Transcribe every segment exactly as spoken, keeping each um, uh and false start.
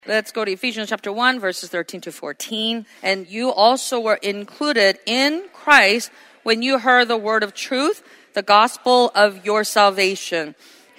Let's go to Ephesians chapter one, verses thirteen to fourteen. And you also were included in Christ when you heard the word of truth, the gospel of your salvation.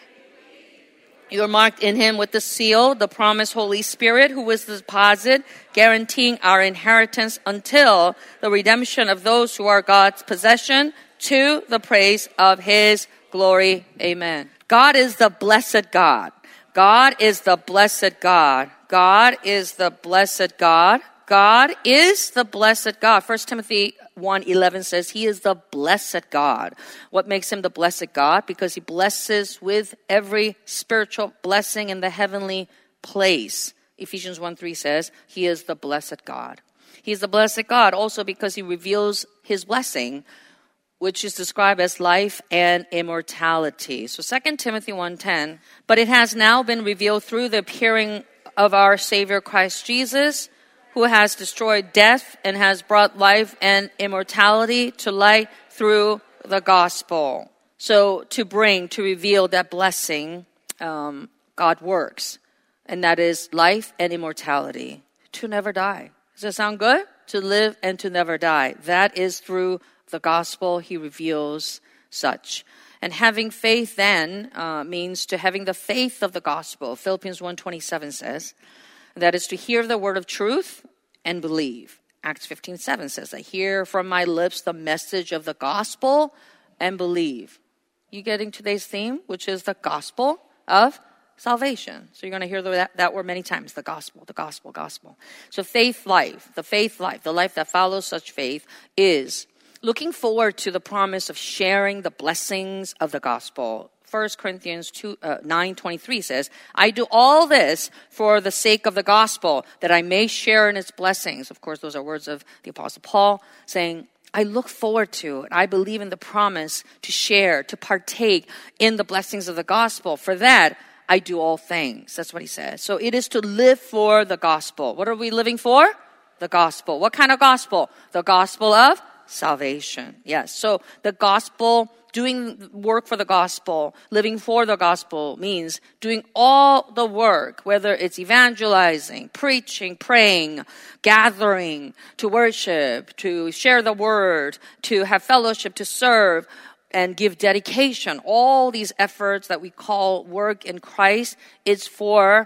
You are marked in him with the seal, the promised Holy Spirit, who is the deposit, guaranteeing our inheritance until the redemption of those who are God's possession, to the praise of his glory. Amen. God is the blessed God. God is the blessed God. God is the blessed God. God is the blessed God. First Timothy one eleven says he is the blessed God. What makes him the blessed God? Because he blesses with every spiritual blessing in the heavenly place. Ephesians one three says he is the blessed God. He is the blessed God also because he reveals his blessing, which is described as life and immortality. So Second Timothy one ten, but it has now been revealed through the appearing of our Savior Christ Jesus, who has destroyed death and has brought life and immortality to light through the gospel. So to bring, to reveal that blessing, um, God works. And that is life and immortality, to never die. Does that sound good? To live and to never die. That is through the gospel he reveals such. And having faith then uh, means to having the faith of the gospel. Philippians one twenty-seven says, that is to hear the word of truth and believe. Acts fifteen seven says, I hear from my lips the message of the gospel and believe. You getting today's theme, which is the gospel of salvation. So you're going to hear that, that word many times, the gospel, the gospel, gospel. So faith life, the faith life, the life that follows such faith is looking forward to the promise of sharing the blessings of the gospel. First Corinthians nine twenty-three says, I do all this for the sake of the gospel, that I may share in its blessings. Of course, those are words of the Apostle Paul saying, I look forward to, and I believe in the promise to share, to partake in the blessings of the gospel. For that, I do all things. That's what he says. So it is to live for the gospel. What are we living for? The gospel. What kind of gospel? The gospel of salvation. Yes. So the gospel, doing work for the gospel, living for the gospel means doing all the work, whether it's evangelizing, preaching, praying, gathering, to worship, to share the word, to have fellowship, to serve, and give dedication. All these efforts that we call work in Christ is for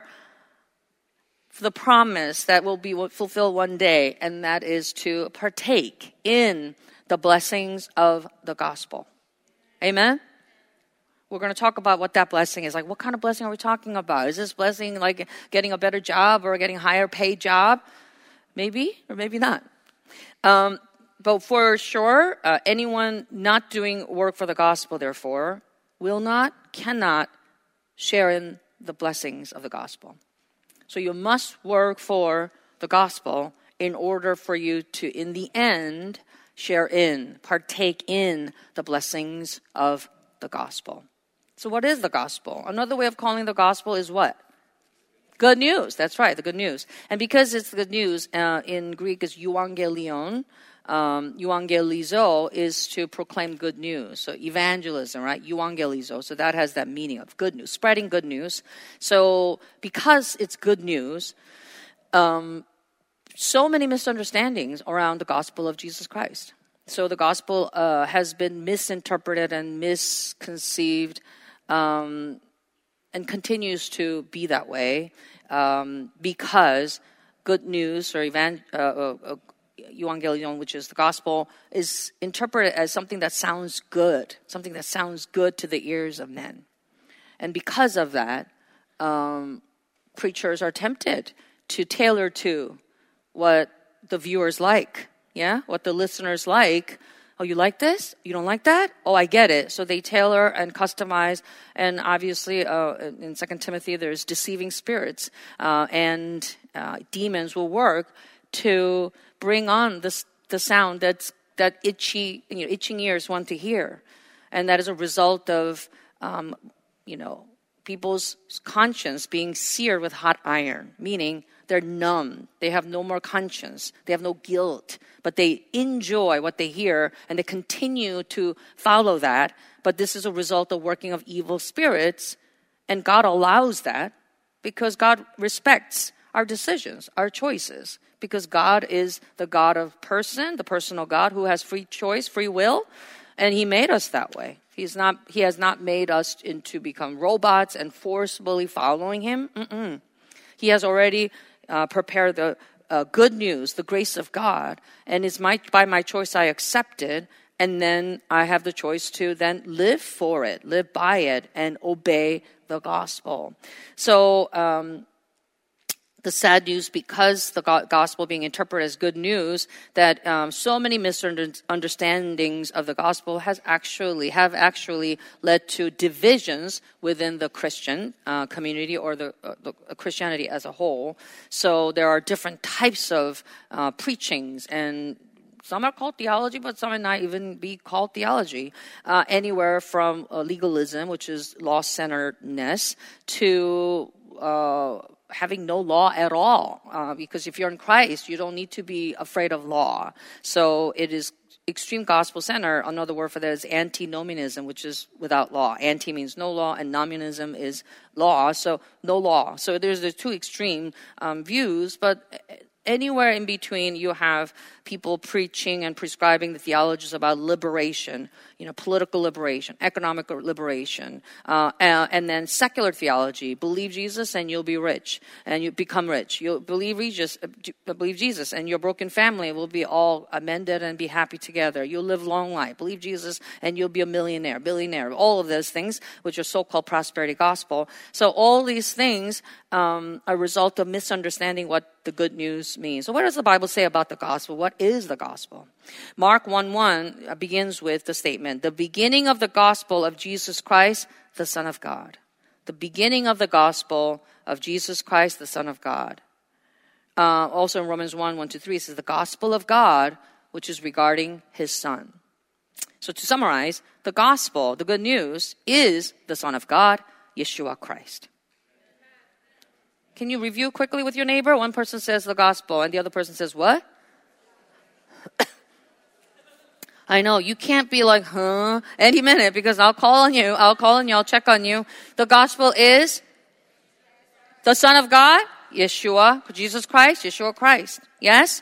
the promise that will be fulfilled one day, and that is to partake in the blessings of the gospel. Amen? We're going to talk about what that blessing is. Like, what kind of blessing are we talking about? Is this blessing like getting a better job or getting a higher paid job? Maybe, or maybe not. Um, but for sure, uh, anyone not doing work for the gospel, therefore, will not, cannot share in the blessings of the gospel. So you must work for the gospel in order for you to, in the end, share in, partake in the blessings of the gospel. So what is the gospel? Another way of calling the gospel is what? Good news. That's right, the good news. And because it's the good news, uh, in Greek is euangelion. Um, euangelizo is to proclaim good news. So evangelism, right? Euangelizo. So that has that meaning of good news, spreading good news. So because it's good news, um, so many misunderstandings around the gospel of Jesus Christ. So the gospel uh, has been misinterpreted and misconceived um, and continues to be that way um, because good news or evan- uh, uh, uh, euangelion, which is the gospel, is interpreted as something that sounds good, something that sounds good to the ears of men. And because of that, um, preachers are tempted to tailor to what the viewers like, yeah? What the listeners like. Oh, you like this? You don't like that? Oh, I get it. So they tailor and customize. And obviously, uh, in Second Timothy, there's deceiving spirits. Uh, and uh, demons will work to bring on this, the sound that's that itchy, you know, itching ears want to hear. And that is a result of, um, you know, people's conscience being seared with hot iron, meaning they're numb. They have no more conscience. They have no guilt. But they enjoy what they hear, and they continue to follow that. But this is a result of working of evil spirits, and God allows that because God respects our decisions, our choices. Because God is the God of person, the personal God who has free choice, free will, and He made us that way. He's not, He has not made us into become robots and forcibly following Him. Mm-mm. He has already uh, prepared the uh, good news, the grace of God, and it's my, by my choice I accept it, and then I have the choice to then live for it, live by it, and obey the gospel. So, um, the sad news, because the gospel being interpreted as good news, that um, so many misunderstandings of the gospel has actually have actually led to divisions within the Christian uh, community or the, uh, the Christianity as a whole. So there are different types of uh, preachings, and some are called theology, but some may not even be called theology. Uh, anywhere from uh, legalism, which is law-centeredness, to uh, having no law at all. Uh, because if you're in Christ, you don't need to be afraid of law. So it is extreme gospel-centered. Another word for that is antinomianism, which is without law. Anti means no law, and nomianism is law, so no law. So there's the two extreme um, views, but anywhere in between, you have people preaching and prescribing the theologies about liberation, you know, political liberation, economic liberation, uh, and, and then secular theology. Believe Jesus and you'll be rich, and you become rich. You'll believe Jesus, believe Jesus, and your broken family will be all amended and be happy together. You'll live long life. Believe Jesus and you'll be a millionaire, billionaire. All of those things, which are so-called prosperity gospel. So all these things um, are a result of misunderstanding what the good news means. So what does the Bible say about the gospel? What is the gospel? Mark one one begins with the statement, the beginning of the gospel of Jesus Christ, the Son of God. The beginning of the gospel of Jesus Christ, the Son of God. Uh, also in Romans one, one to three, it says the gospel of God, which is regarding His Son. So to summarize, the gospel, the good news, is the Son of God, Yeshua Christ. Can you review quickly with your neighbor? One person says the gospel, and the other person says what? I know, you can't be like, huh, any minute, because I'll call on you, I'll call on you, I'll check on you. The gospel is the Son of God, Yeshua, Jesus Christ, Yeshua Christ. Yes?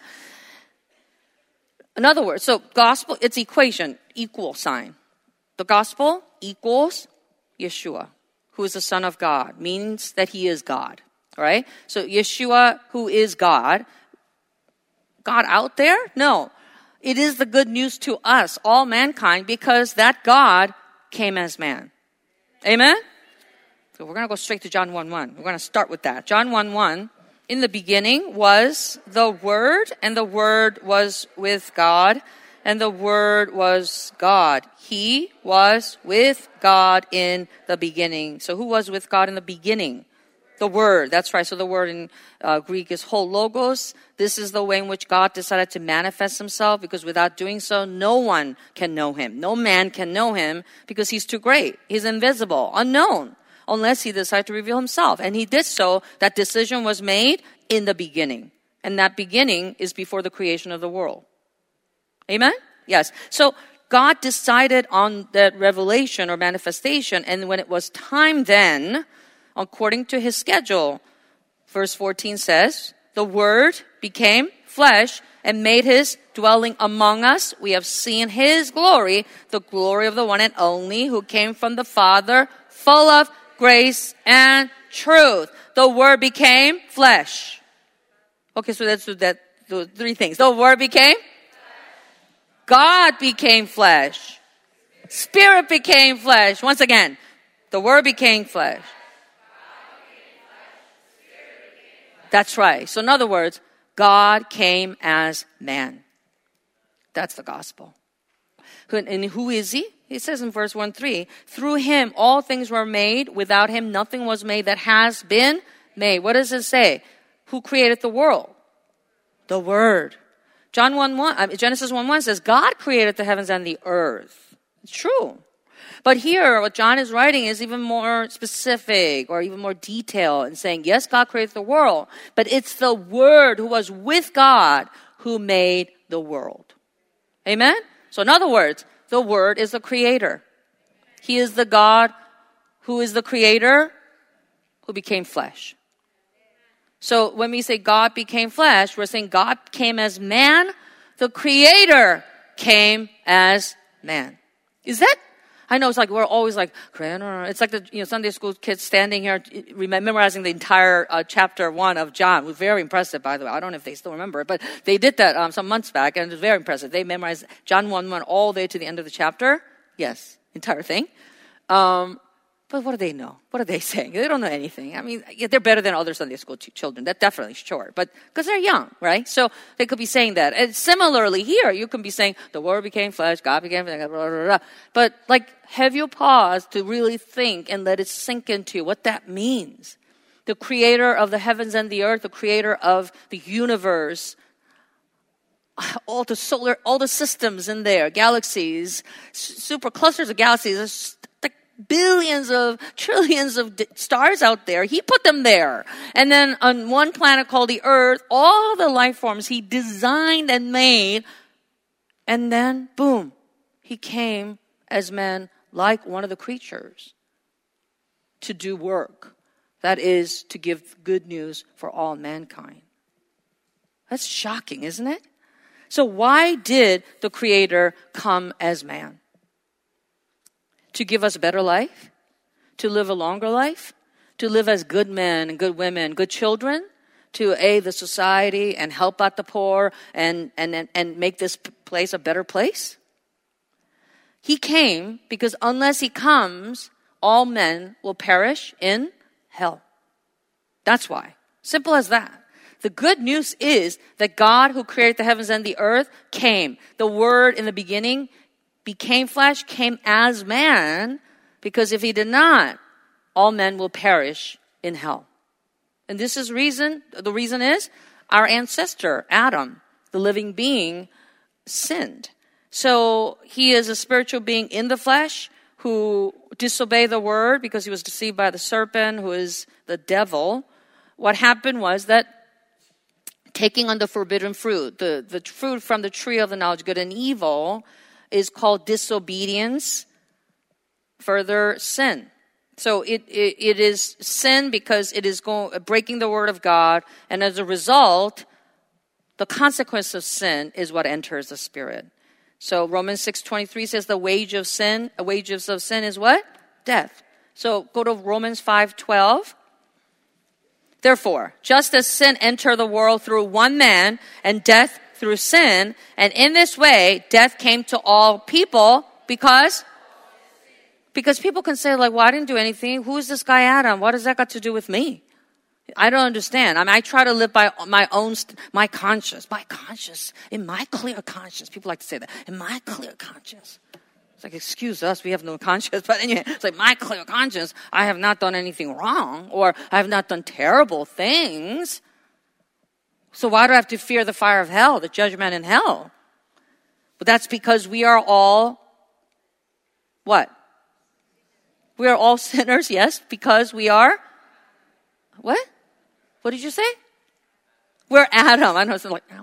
In other words, so gospel, it's equation, equal sign. The gospel equals Yeshua, who is the Son of God, means that He is God. Right? So Yeshua, who is God, God out there? No. It is the good news to us, all mankind, because that God came as man. Amen? So we're going to go straight to John one one. We're going to start with that. John one one, in the beginning was the Word, and the Word was with God, and the Word was God. He was with God in the beginning. So who was with God in the beginning? The Word, that's right. So the word in uh, Greek is ho logos. This is the way in which God decided to manifest Himself, because without doing so, no one can know Him. No man can know Him because He's too great. He's invisible, unknown, unless He decided to reveal Himself. And He did so. That decision was made in the beginning. And that beginning is before the creation of the world. Amen? Yes. So God decided on that revelation or manifestation, and when it was time then, according to His schedule, verse fourteen says, the Word became flesh and made His dwelling among us. We have seen His glory, the glory of the one and only who came from the Father, full of grace and truth. The Word became flesh. Okay, so that's that. The three things. The Word became God became flesh. Spirit became flesh. Once again, the Word became flesh. That's right. So in other words, God came as man. That's the gospel. And who is He? He says in verse one three, through Him all things were made. Without Him nothing was made that has been made. What does it say? Who created the world? The Word. John one one, Genesis one one says, God created the heavens and the earth. It's true. But here, what John is writing is even more specific or even more detailed in saying, yes, God created the world, but it's the Word who was with God who made the world. Amen? So in other words, the Word is the creator. He is the God who is the creator who became flesh. So when we say God became flesh, we're saying God came as man. The Creator came as man. Is that? I know it's like we're always like, it's like the you know Sunday school kids standing here memorizing the entire uh, chapter one of John. It was very impressive, by the way. I don't know if they still remember it, but they did that um, some months back, and it was very impressive. They memorized John one one all the way to the end of the chapter. Yes, entire thing. Um, but what do they know? What are they saying? They don't know anything. I mean, yeah, they're better than other Sunday school ch- children. That's definitely sure. But because they're young, right? So they could be saying that. And similarly here, you can be saying, the Word became flesh, God became flesh, blah, blah, blah, blah. But like, have you paused to really think and let it sink into you what that means? The Creator of the heavens and the earth, the Creator of the universe, all the solar, all the systems in there, galaxies, super clusters of galaxies, billions of, trillions of d- stars out there. He put them there. And then on one planet called the Earth, all the life forms He designed and made. And then, boom, He came as man like one of the creatures to do work. That is to give good news for all mankind. That's shocking, isn't it? So why did the Creator come as man? To give us a better life? To live a longer life? To live as good men and good women, good children? To aid the society and help out the poor and, and, and make this place a better place? He came because unless He comes, all men will perish in hell. That's why. Simple as that. The good news is that God who created the heavens and the earth came. The Word in the beginning became flesh, came as man, because if He did not, all men will perish in hell. And this is reason, the reason is our ancestor, Adam, the living being, sinned. So he is a spiritual being in the flesh who disobeyed the word because he was deceived by the serpent, who is the devil. What happened was that taking on the forbidden fruit, the, the fruit from the tree of the knowledge of good and evil, is called disobedience, further sin. So it, it, it is sin because it is going, breaking the word of God, and as a result, the consequence of sin is what enters the spirit. So Romans six twenty-three says the wage of sin, the wages of sin is what? Death. So go to Romans five twelve. Therefore, just as sin entered the world through one man, and death through sin, and in this way, death came to all people because, because people can say like, well, I didn't do anything. Who is this guy Adam? What has that got to do with me? I don't understand. I mean, I try to live by my own, my conscience, my conscience, in my clear conscience. People like to say that, in my clear conscience. It's like, excuse us, we have no conscience. But anyway, it's like, my clear conscience, I have not done anything wrong, or I have not done terrible things. So why do I have to fear the fire of hell, the judgment in hell? But that's because we are all, what? We are all sinners, yes, because we are, what? What did you say? We're Adam. I know it's like,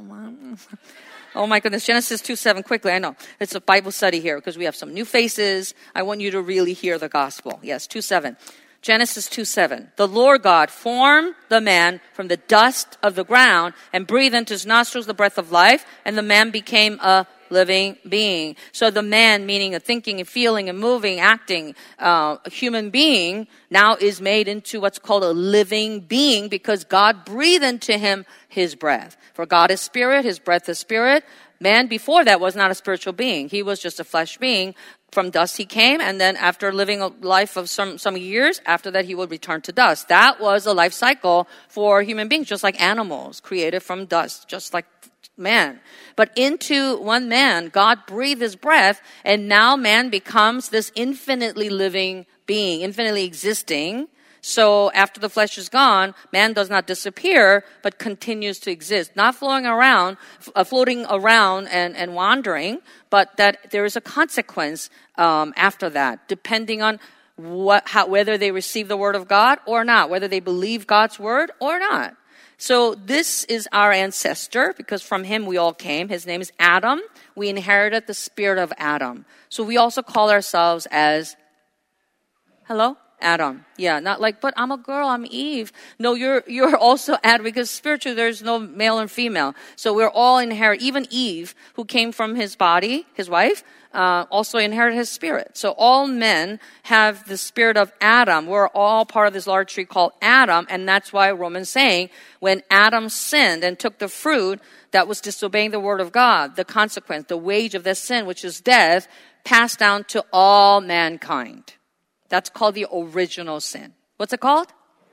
oh my goodness, Genesis two seven, quickly, I know. It's a Bible study here because we have some new faces. I want you to really hear the gospel. Yes, two seven. Genesis two seven. The Lord God formed the man from the dust of the ground and breathed into his nostrils the breath of life, and the man became a living being. So the man, meaning a thinking and feeling and moving, acting, uh, a human being, now is made into what's called a living being because God breathed into him his breath. For God is spirit, his breath is spirit. Man before that was not a spiritual being. He was just a flesh being. From dust he came, and then after living a life of some, some years, after that he would return to dust. That was a life cycle for human beings, just like animals, created from dust, just like man. But into one man, God breathed his breath, and now man becomes this infinitely living being, infinitely existing. So after the flesh is gone, man does not disappear, but continues to exist. Not flowing around, uh, floating around and, and wandering, but that there is a consequence um, after that, depending on what, how, whether they receive the word of God or not, whether they believe God's word or not. So this is our ancestor, because from him we all came. His name is Adam. We inherited the spirit of Adam. So we also call ourselves as, hello? Adam. Yeah, not like, but I'm a girl, I'm Eve. No, you're you're also Adam, because spiritually there's no male and female. So we're all inherit. Even Eve, who came from his body, his wife, uh, also inherited his spirit. So all men have the spirit of Adam. We're all part of this large tree called Adam, and that's why Romans saying, when Adam sinned and took the fruit that was disobeying the word of God, the consequence, the wage of the sin, which is death, passed down to all mankind. That's called the original sin. What's it called?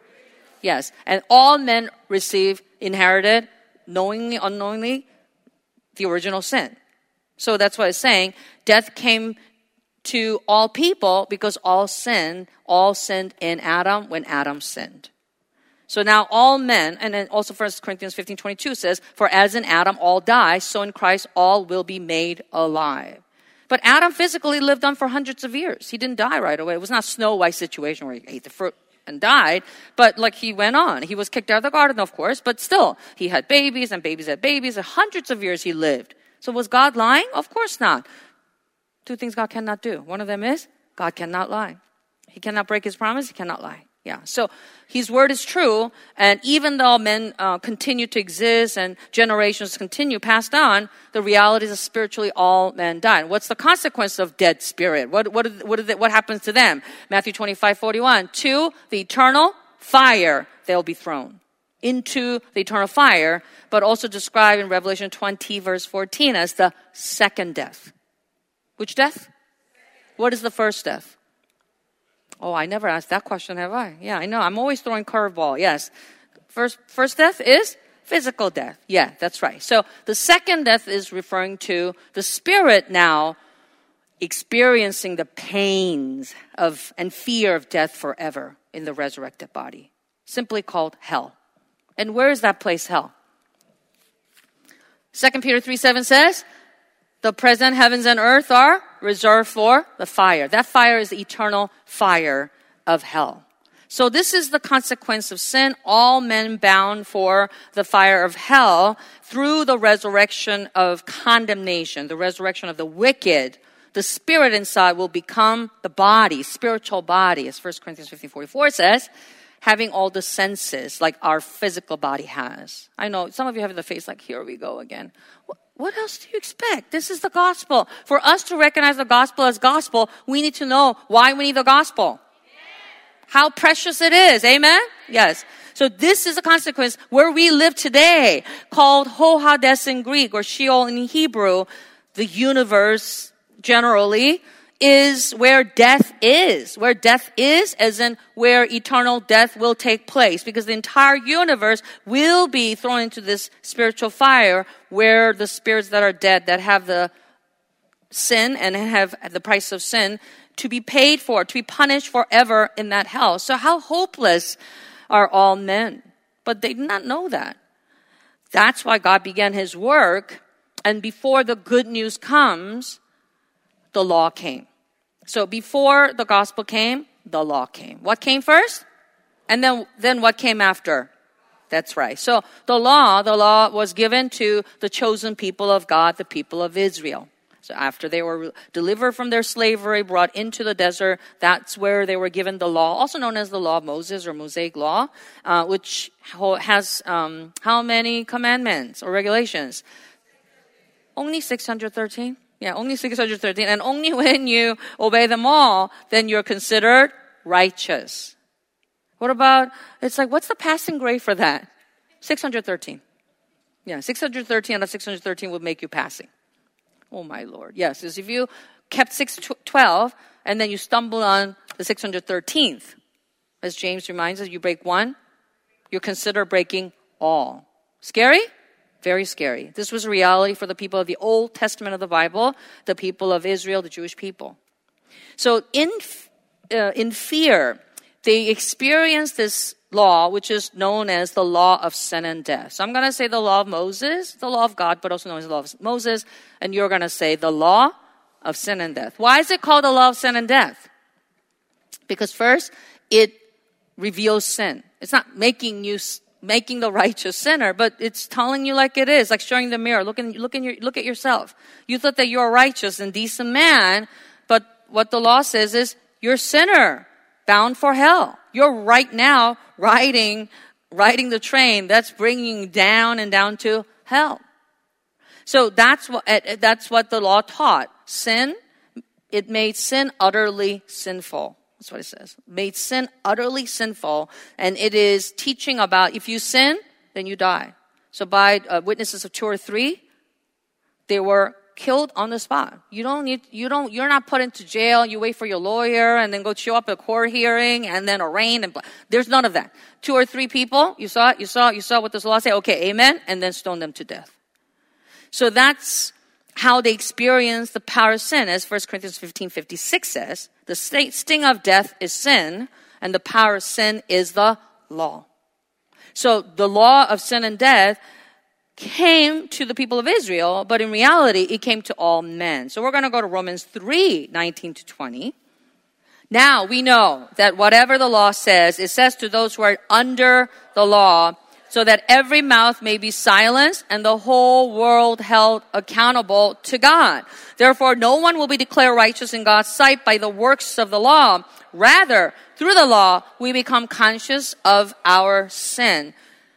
Yes. And all men receive, inherited, knowingly, unknowingly, the original sin. So that's what it's saying. Death came to all people because all sinned, all sinned in Adam when Adam sinned. So now all men, and then also First Corinthians fifteen twenty-two says, for as in Adam all die, so in Christ all will be made alive. But Adam physically lived on for hundreds of years. He didn't die right away. It was not a Snow White situation where he ate the fruit and died. But like he went on. He was kicked out of the garden, of course. But still, he had babies and babies had babies. And hundreds of years he lived. So was God lying? Of course not. Two things God cannot do. One of them is God cannot lie. He cannot break his promise. He cannot lie. Yeah. So his word is true. And even though men uh, continue to exist and generations continue passed on, the reality is that spiritually all men died. What's the consequence of dead spirit? What, what, what, is it, what happens to them? Matthew twenty-five forty-one. To the eternal fire they'll be thrown. Into the eternal fire, but also described in Revelation twenty verse fourteen as the second death. Which death? What is the first death? Oh, I never asked that question, have I? Yeah, I know. I'm always throwing curveball. Yes. First, first death is physical death. Yeah, that's right. So the second death is referring to the spirit now experiencing the pains of and fear of death forever in the resurrected body. Simply called hell. And where is that place, hell? Second Peter three seven says, the present heavens and earth are reserved for the fire. That fire is the eternal fire of hell. So this is the consequence of sin. All men bound for the fire of hell through the resurrection of condemnation, the resurrection of the wicked. The spirit inside will become the body, spiritual body, as First Corinthians fifteen forty-four says, having all the senses like our physical body has. I know some of you have the face like, here we go again. What else do you expect? This is the gospel. For us to recognize the gospel as gospel, we need to know why we need the gospel. How precious it is. Amen? Yes. So this is a consequence where we live today, called Ho Hades in Greek or Sheol in Hebrew. The universe generally is where death is. Where death is, as in where eternal death will take place. Because the entire universe will be thrown into this spiritual fire where the spirits that are dead, that have the sin and have the price of sin, to be paid for, to be punished forever in that hell. So how hopeless are all men? But they did not know that. That's why God began his work. And before the good news comes, the law came. So before the gospel came, the law came. What came first? And then, then what came after? That's right. So the law, the law was given to the chosen people of God, the people of Israel. So after they were delivered from their slavery, brought into the desert, that's where they were given the law, also known as the law of Moses or Mosaic law, uh, which has um, how many commandments or regulations? Only six hundred thirteen. Yeah, only six hundred thirteen. And only when you obey them all, then you're considered righteous. What about, it's like, what's the passing grade for that? six hundred thirteen. Yeah, six hundred thirteen out of six hundred thirteen would make you passing. Oh my Lord. Yes, because if you kept six twelve and then you stumble on the six hundred thirteenth, as James reminds us, you break one, you're considered breaking all. Scary? Very scary. This was a reality for the people of the Old Testament of the Bible, the people of Israel, the Jewish people. So in, uh, in fear, they experienced this law, which is known as the law of sin and death. So I'm going to say the law of Moses, the law of God, but also known as the law of Moses. And you're going to say the law of sin and death. Why is it called the law of sin and death? Because first, it reveals sin. It's not making you making the righteous sinner, but it's telling you like it is, like showing the mirror. Look in, look in your, look at yourself. You thought that you're a righteous and decent man, but what the law says is you're a sinner. bound for hell. You're right now riding, riding the train that's bringing you down and down to hell. So that's what, that's what the law taught. Sin, it made sin utterly sinful. That's what it says. Made sin utterly sinful. And it is teaching about if you sin, then you die. So by uh, witnesses of two or three, they were killed on the spot. You don't need, you don't, you're not put into jail. You wait for your lawyer and then go show up at a court hearing and then arraigned and blah. There's none of that. Two or three people, you saw it, you saw it, you saw what this law say. Okay, amen. And then stone them to death. So that's how they experience the power of sin. As First Corinthians fifteen fifty-six says, the sting of death is sin and the power of sin is the law. So the law of sin and death came to the people of Israel, but in reality, it came to all men. So we're going to go to Romans three nineteen to twenty. Now we know that whatever the law says, it says to those who are under the law, so that every mouth may be silenced and the whole world held accountable to God. Therefore, no one will be declared righteous in God's sight by the works of the law. Rather, through the law, we become conscious of our sin.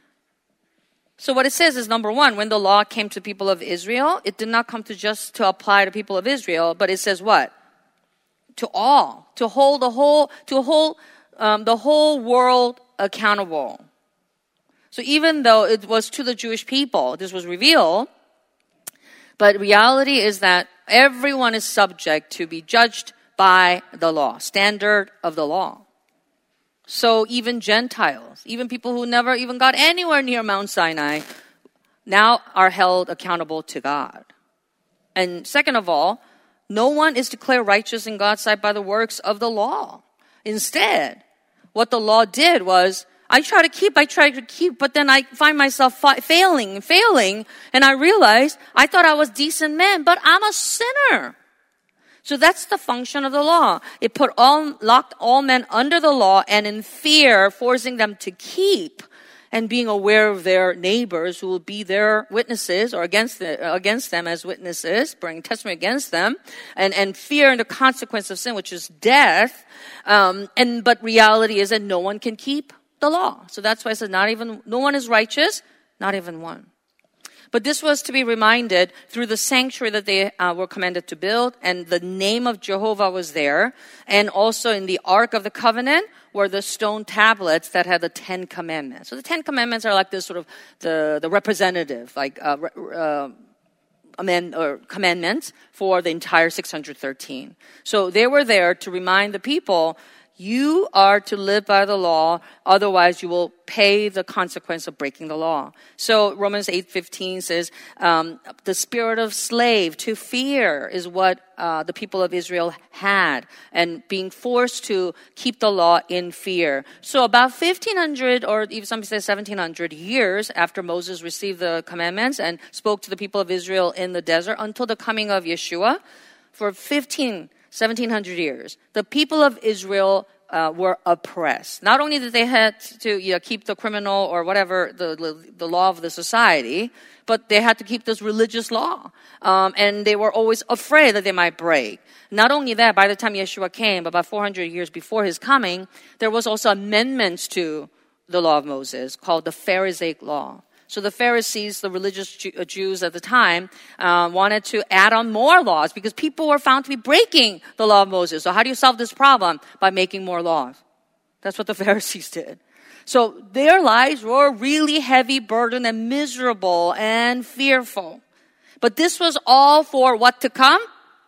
So what it says is, number one, when the law came to people of Israel, it did not come to just to apply to people of Israel, but it says what? To all, to hold the whole, to hold um, the whole world accountable. So even though it was to the Jewish people, this was revealed, but reality is that everyone is subject to be judged by the law, standard of the law. So even Gentiles, even people who never even got anywhere near Mount Sinai, now are held accountable to God. And second of all, no one is declared righteous in God's sight by the works of the law. Instead, what the law did was, I try to keep, I try to keep, but then I find myself fa- failing, failing, and I realize I thought I was a decent man, but I'm a sinner. So that's the function of the law. It put all, locked all men under the law and in fear, forcing them to keep and being aware of their neighbors who will be their witnesses or against the, against them as witnesses, bringing testimony against them, and, and fear and the consequence of sin, which is death. Um, and, but reality is that no one can keep the law. So that's why it says not even, no one is righteous, not even one. But this was to be reminded through the sanctuary that they uh, were commanded to build, and the name of Jehovah was there, and also in the Ark of the Covenant were the stone tablets that had the Ten Commandments. So the Ten Commandments are like this sort of the, the representative, like uh, uh, amend, or commandments for the entire six hundred thirteen. So they were there to remind the people, you are to live by the law, otherwise you will pay the consequence of breaking the law. So Romans eight fifteen says, um, the spirit of slave to fear is what uh, the people of Israel had, and being forced to keep the law in fear. So about fifteen hundred, or even some say seventeen hundred years after Moses received the commandments and spoke to the people of Israel in the desert until the coming of Yeshua, for fifteen seventeen hundred years, the people of Israel uh, were oppressed. Not only did they had to you know, keep the criminal or whatever, the, the, the law of the society, but they had to keep this religious law. Um, and they were always afraid that they might break. Not only that, by the time Yeshua came, about four hundred years before his coming, there was also amendments to the law of Moses called the Pharisaic law. So the Pharisees, the religious Jews at the time, uh, wanted to add on more laws because people were found to be breaking the law of Moses. So how do you solve this problem? By making more laws. That's what the Pharisees did. So their lives were really heavy burden and miserable and fearful. But this was all for what to come?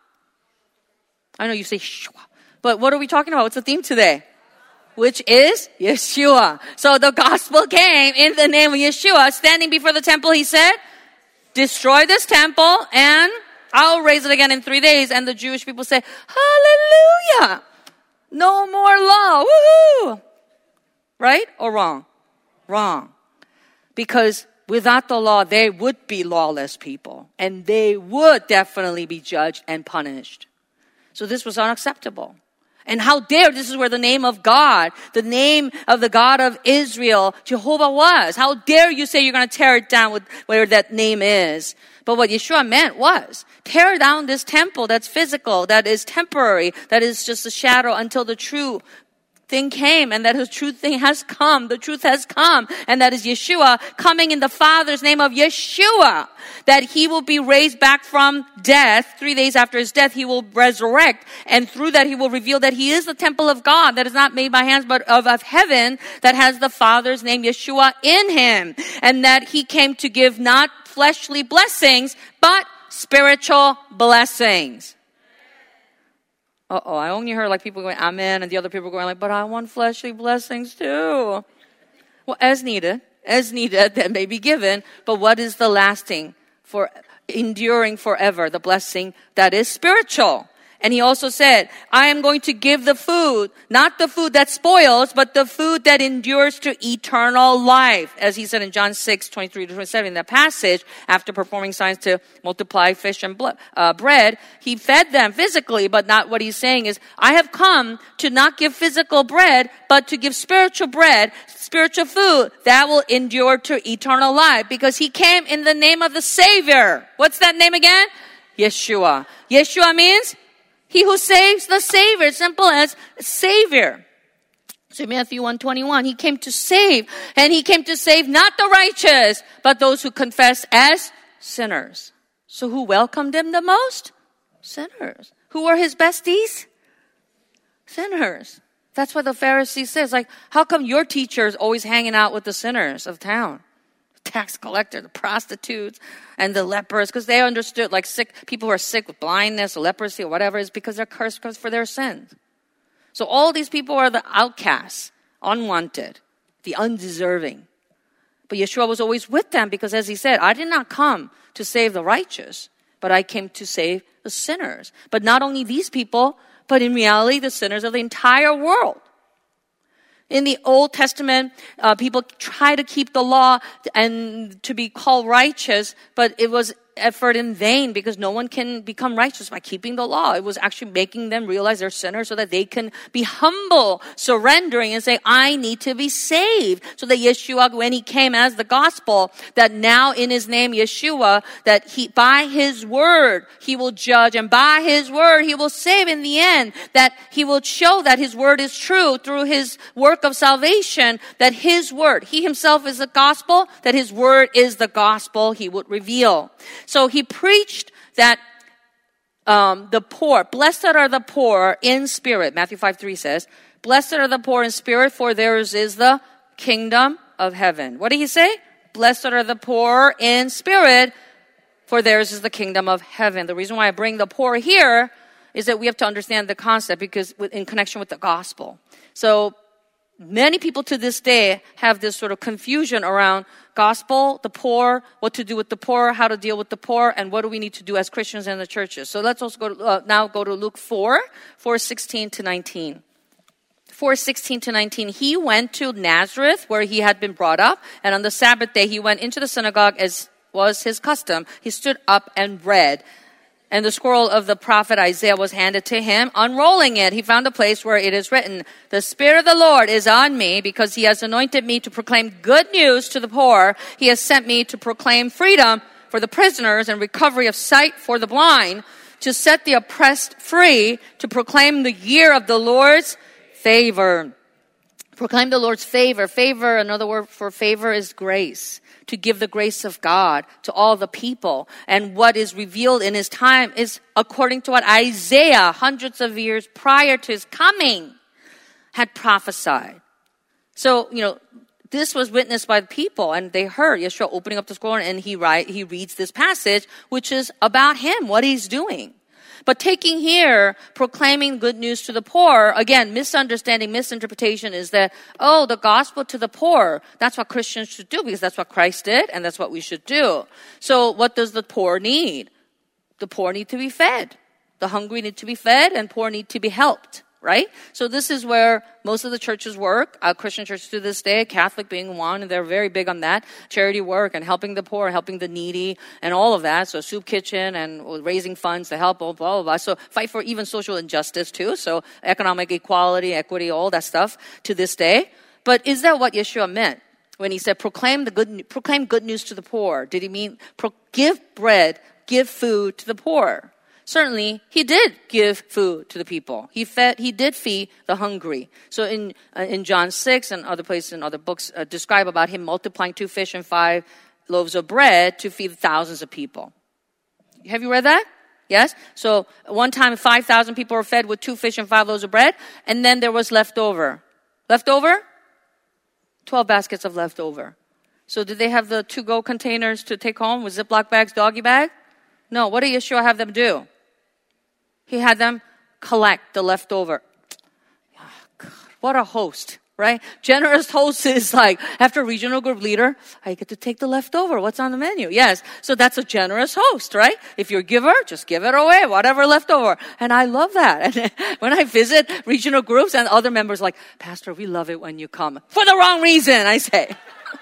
I know you say, Shua. But what are we talking about? What's the theme today? Which is Yeshua. So the gospel came in the name of Yeshua. Standing before the temple, he said, destroy this temple and I'll raise it again in three days. And the Jewish people say, hallelujah. No more law. Woohoo. Right or wrong? Wrong. Because without the law, they would be lawless people. And they would definitely be judged and punished. So this was unacceptable. And how dare, this is where the name of God, the name of the God of Israel, Jehovah was. How dare you say you're going to tear it down with where that name is. But what Yeshua meant was, tear down this temple that's physical, that is temporary, that is just a shadow until the true thing came and that his truth thing has come. The truth has come. And that is Yeshua coming in the Father's name of Yeshua. That he will be raised back from death. Three days after his death, he will resurrect. And through that, he will reveal that he is the temple of God that is not made by hands, but of, of heaven, that has the Father's name Yeshua in him. And that he came to give not fleshly blessings, but spiritual blessings. Uh-oh, I only heard like people going, amen, and the other people going like, but I want fleshly blessings too. Well, as needed, as needed, that may be given, but what is the lasting, for enduring forever, the blessing that is spiritual? And he also said, I am going to give the food, not the food that spoils, but the food that endures to eternal life. As he said in John six, twenty-three to twenty-seven, in that passage, after performing signs to multiply fish and blood, uh, bread, he fed them physically, but not what he's saying is, I have come to not give physical bread, but to give spiritual bread, spiritual food that will endure to eternal life, because he came in the name of the Savior. What's that name again? Yeshua. Yeshua means he who saves, the Savior. Simple as Savior. So Matthew one twenty-one, he came to save. And he came to save not the righteous, but those who confess as sinners. So who welcomed him the most? Sinners. Who were his besties? Sinners. That's what the Pharisees says. Like, how come your teacher is always hanging out with the sinners of town? Tax collector, the prostitutes, and the lepers, because they understood, like sick people who are sick with blindness or leprosy or whatever, is because they're cursed because for their sins. So all these people are the outcasts, unwanted, the undeserving. But Yeshua was always with them because, as he said, I did not come to save the righteous, but I came to save the sinners. But not only these people, but in reality, the sinners of the entire world. In the Old Testament, uh, people try to keep the law and to be called righteous, but it was effort in vain because no one can become righteous by keeping the law. It was actually making them realize they're sinners so that they can be humble, surrendering and say, I need to be saved. So that Yeshua, when he came as the gospel, that now in his name, Yeshua, that he, by his word, he will judge, and by his word, he will save in the end, that he will show that his word is true through his work of salvation, that his word, he himself is the gospel, that his word is the gospel he would reveal. So he preached that um, the poor, blessed are the poor in spirit. Matthew five three says, blessed are the poor in spirit, for theirs is the kingdom of heaven. What did he say? Blessed are the poor in spirit, for theirs is the kingdom of heaven. The reason why I bring the poor here is that we have to understand the concept because in connection with the gospel. So many people to this day have this sort of confusion around gospel, the poor, what to do with the poor, how to deal with the poor, and what do we need to do as Christians in the churches. So let's also go to, uh, now go to Luke four, four sixteen to nineteen. four sixteen to nineteen, he went to Nazareth where he had been brought up, and on the Sabbath day he went into the synagogue as was his custom. He stood up and read. And the scroll of the prophet Isaiah was handed to him. Unrolling it, he found a place where it is written, the Spirit of the Lord is on me because he has anointed me to proclaim good news to the poor. He has sent me to proclaim freedom for the prisoners and recovery of sight for the blind, to set the oppressed free, to proclaim the year of the Lord's favor. Proclaim the Lord's favor. Favor, another word for favor is grace. To give the grace of God to all the people. And what is revealed in his time is according to what Isaiah, hundreds of years prior to his coming, had prophesied. So, you know, this was witnessed by the people, and they heard Yeshua opening up the scroll, and he write, he reads this passage, which is about him, what he's doing. But taking here, proclaiming good news to the poor, again, misunderstanding, misinterpretation is that, oh, the gospel to the poor, that's what Christians should do because that's what Christ did and that's what we should do. So what does the poor need? The poor need to be fed. The hungry need to be fed and poor need to be helped. Right? So this is where most of the churches work. Uh, Christian churches to this day, Catholic being one, and they're very big on that. Charity work and helping the poor, helping the needy, and all of that. So soup kitchen and raising funds to help, blah, blah, blah. So fight for even social injustice too. So economic equality, equity, all that stuff to this day. But is that what Yeshua meant when he said, proclaim the good, proclaim good news to the poor? Did he mean pro- give bread, give food to the poor? certainly he did give food to the people. He fed, he did feed the hungry. So in uh, in John six and other places and other books uh, describe about him multiplying two fish and five loaves of bread to feed thousands of people. Have you read that? Yes? So one time five thousand people were fed with two fish and five loaves of bread, and then there was leftover. Leftover? twelve baskets of leftover. So did they have the to-go containers to take home with Ziploc bags, doggy bag? No. What did Yeshua have them do? He had them collect the leftover. Oh, God, what a host, right? Generous host is like, after regional group leader, I get to take the leftover. What's on the menu? Yes. So that's a generous host, right? If you're a giver, just give it away, whatever leftover. And I love that. And when I visit regional groups and other members like, Pastor, we love it when you come. For the wrong reason, I say.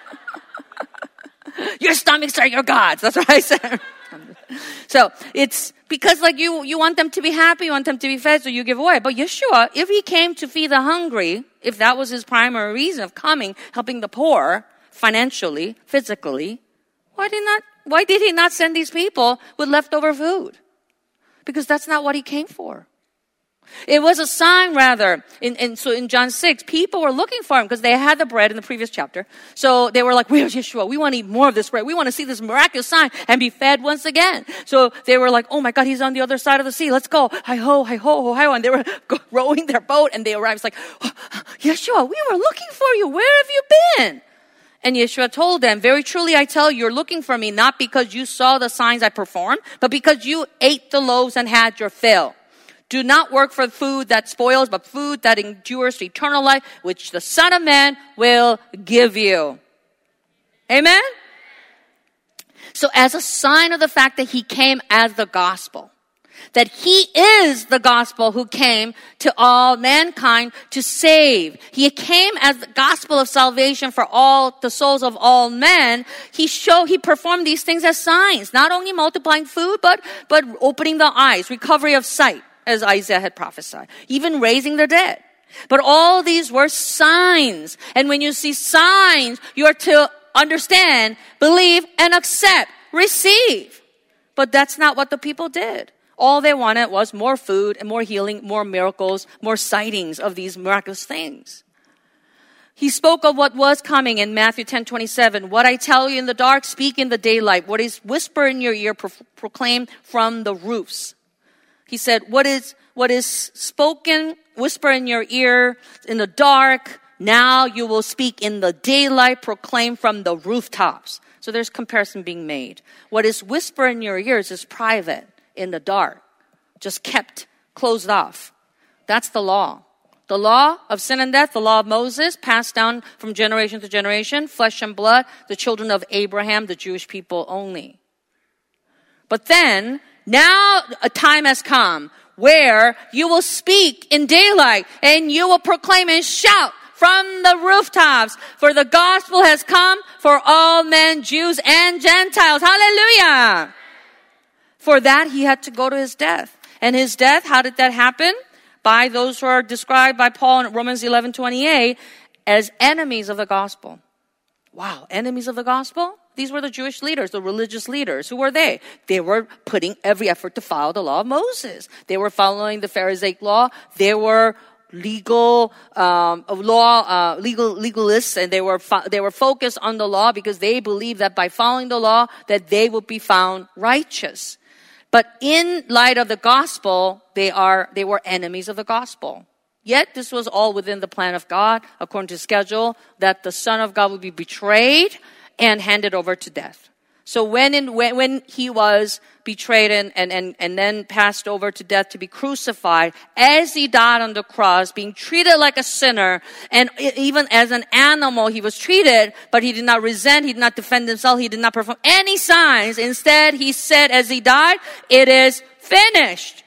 Your stomachs are your gods. That's what I say. So it's because like you, you want them to be happy, you want them to be fed, so you give away. But Yeshua, if he came to feed the hungry, if that was his primary reason of coming, helping the poor financially, physically, why did not, why did he not send these people with leftover food? Because that's not what he came for. It was a sign rather. In, in, so in John six, people were looking for him because they had the bread in the previous chapter. So they were like, where's Yeshua? We want to eat more of this bread. We want to see this miraculous sign and be fed once again. So they were like, oh my God, he's on the other side of the sea. Let's go. Hi-ho, hi-ho, hi-ho. And they were rowing their boat and they arrived. It's like, oh, Yeshua, we were looking for you. Where have you been? And Yeshua told them, very truly I tell you, you're looking for me not because you saw the signs I performed, but because you ate the loaves and had your fill. Do not work for food that spoils, but food that endures to eternal life, which the Son of Man will give you. Amen? So as a sign of the fact that he came as the gospel, that he is the gospel who came to all mankind to save. He came as the gospel of salvation for all the souls of all men. He showed, he performed these things as signs, not only multiplying food, but, but opening the eyes, recovery of sight, as Isaiah had prophesied, even raising the dead. But all these were signs. And when you see signs, you are to understand, believe, and accept, receive. But that's not what the people did. All they wanted was more food and more healing, more miracles, more sightings of these miraculous things. He spoke of what was coming in Matthew ten twenty-seven. What I tell you in the dark, speak in the daylight. What is whispered in your ear, pro- proclaim from the roofs. He said, what is, what is spoken, whisper in your ear in the dark, now you will speak in the daylight, proclaim from the rooftops. So there's comparison being made. What is whispered in your ears is private, in the dark, just kept closed off. That's the law. The law of sin and death, the law of Moses, passed down from generation to generation, flesh and blood, the children of Abraham, the Jewish people only. But then, now a time has come where you will speak in daylight and you will proclaim and shout from the rooftops, for the gospel has come for all men, Jews and Gentiles. Hallelujah! For that, he had to go to his death. And his death, how did that happen? By those who are described by Paul in Romans eleven twenty-eight as enemies of the gospel. Wow, enemies of the gospel? These were the Jewish leaders, the religious leaders. Who were they? They were putting every effort to follow the law of Moses. They were following the Pharisaic law. They were legal um, law, uh, legal legalists, and they were fo- they were focused on the law because they believed that by following the law that they would be found righteous. But in light of the gospel, they are they were enemies of the gospel. Yet this was all within the plan of God, according to schedule, that the Son of God would be betrayed and handed over to death. So when in, when, when he was betrayed and, and, and, and then passed over to death to be crucified, as he died on the cross, being treated like a sinner, and even as an animal he was treated, but he did not resent, he did not defend himself, he did not perform any signs. Instead, he said as he died, it is finished.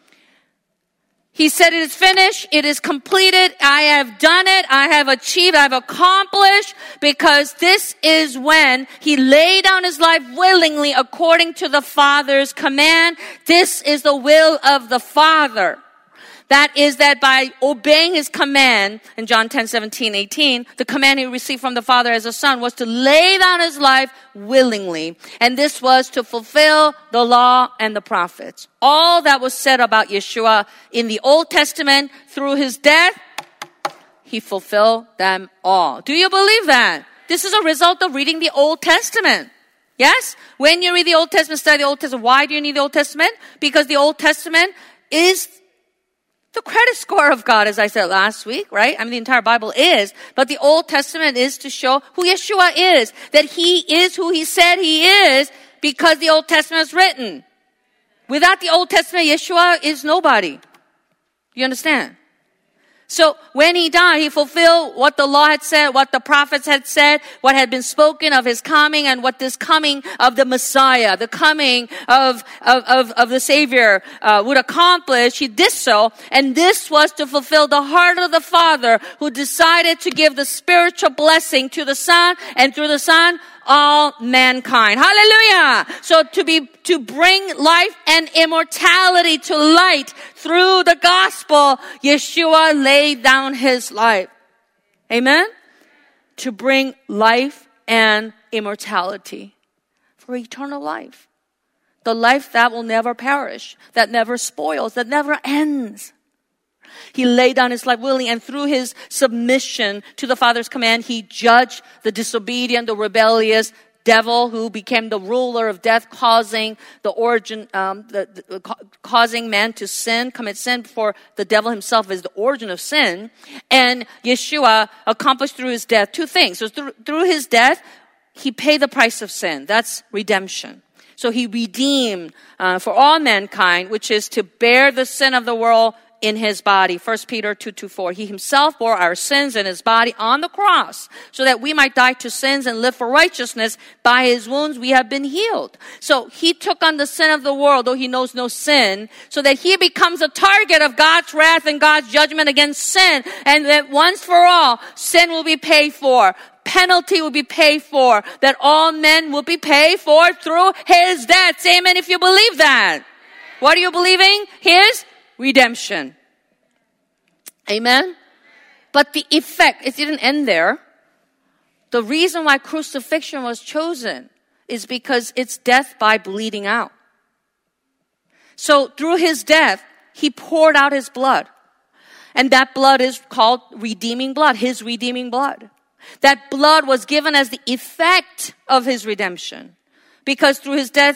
He said, it is finished. It is completed. I have done it. I have achieved. I have accomplished, because this is when he laid down his life willingly according to the Father's command. This is the will of the Father. That is that by obeying his command, in John ten, seventeen, eighteen, the command he received from the Father as a son was to lay down his life willingly. And this was to fulfill the law and the prophets. All that was said about Yeshua in the Old Testament through his death, he fulfilled them all. Do you believe that? This is a result of reading the Old Testament. Yes? When you read the Old Testament, study the Old Testament. Why do you need the Old Testament? Because the Old Testament is the credit score of God, as I said last week, right? I mean, the entire Bible is. But the Old Testament is to show who Yeshua is. That he is who he said he is because the Old Testament is written. Without the Old Testament, Yeshua is nobody. You understand? So when he died, he fulfilled what the law had said, what the prophets had said, what had been spoken of his coming, and what this coming of the Messiah, the coming of of of, of the Savior uh, would accomplish. He did so, and this was to fulfill the heart of the Father, who decided to give the spiritual blessing to the Son, and through the Son, all mankind. Hallelujah! So to be, to bring life and immortality to light through the gospel, Yeshua laid down his life. Amen? To bring life and immortality for eternal life. The life that will never perish, that never spoils, that never ends. He laid down his life willingly, and through his submission to the Father's command, he judged the disobedient, the rebellious devil who became the ruler of death, causing the origin, um, the, the, causing man to sin, commit sin. For the devil himself is the origin of sin. And Yeshua accomplished through his death two things. So through, through his death, he paid the price of sin. That's redemption. So he redeemed uh, for all mankind, which is to bear the sin of the world in his body. First Peter two, two, four. He himself bore our sins in his body on the cross so that we might die to sins and live for righteousness. By his wounds we have been healed. So he took on the sin of the world, though he knows no sin, so that he becomes a target of God's wrath and God's judgment against sin. And that once for all, sin will be paid for. Penalty will be paid for. That all men will be paid for through his death. Say amen if you believe that. What are you believing? His redemption. Amen? But the effect, it didn't end there. The reason why crucifixion was chosen is because it's death by bleeding out. So through his death, he poured out his blood. And that blood is called redeeming blood, his redeeming blood. That blood was given as the effect of his redemption. Because through his death,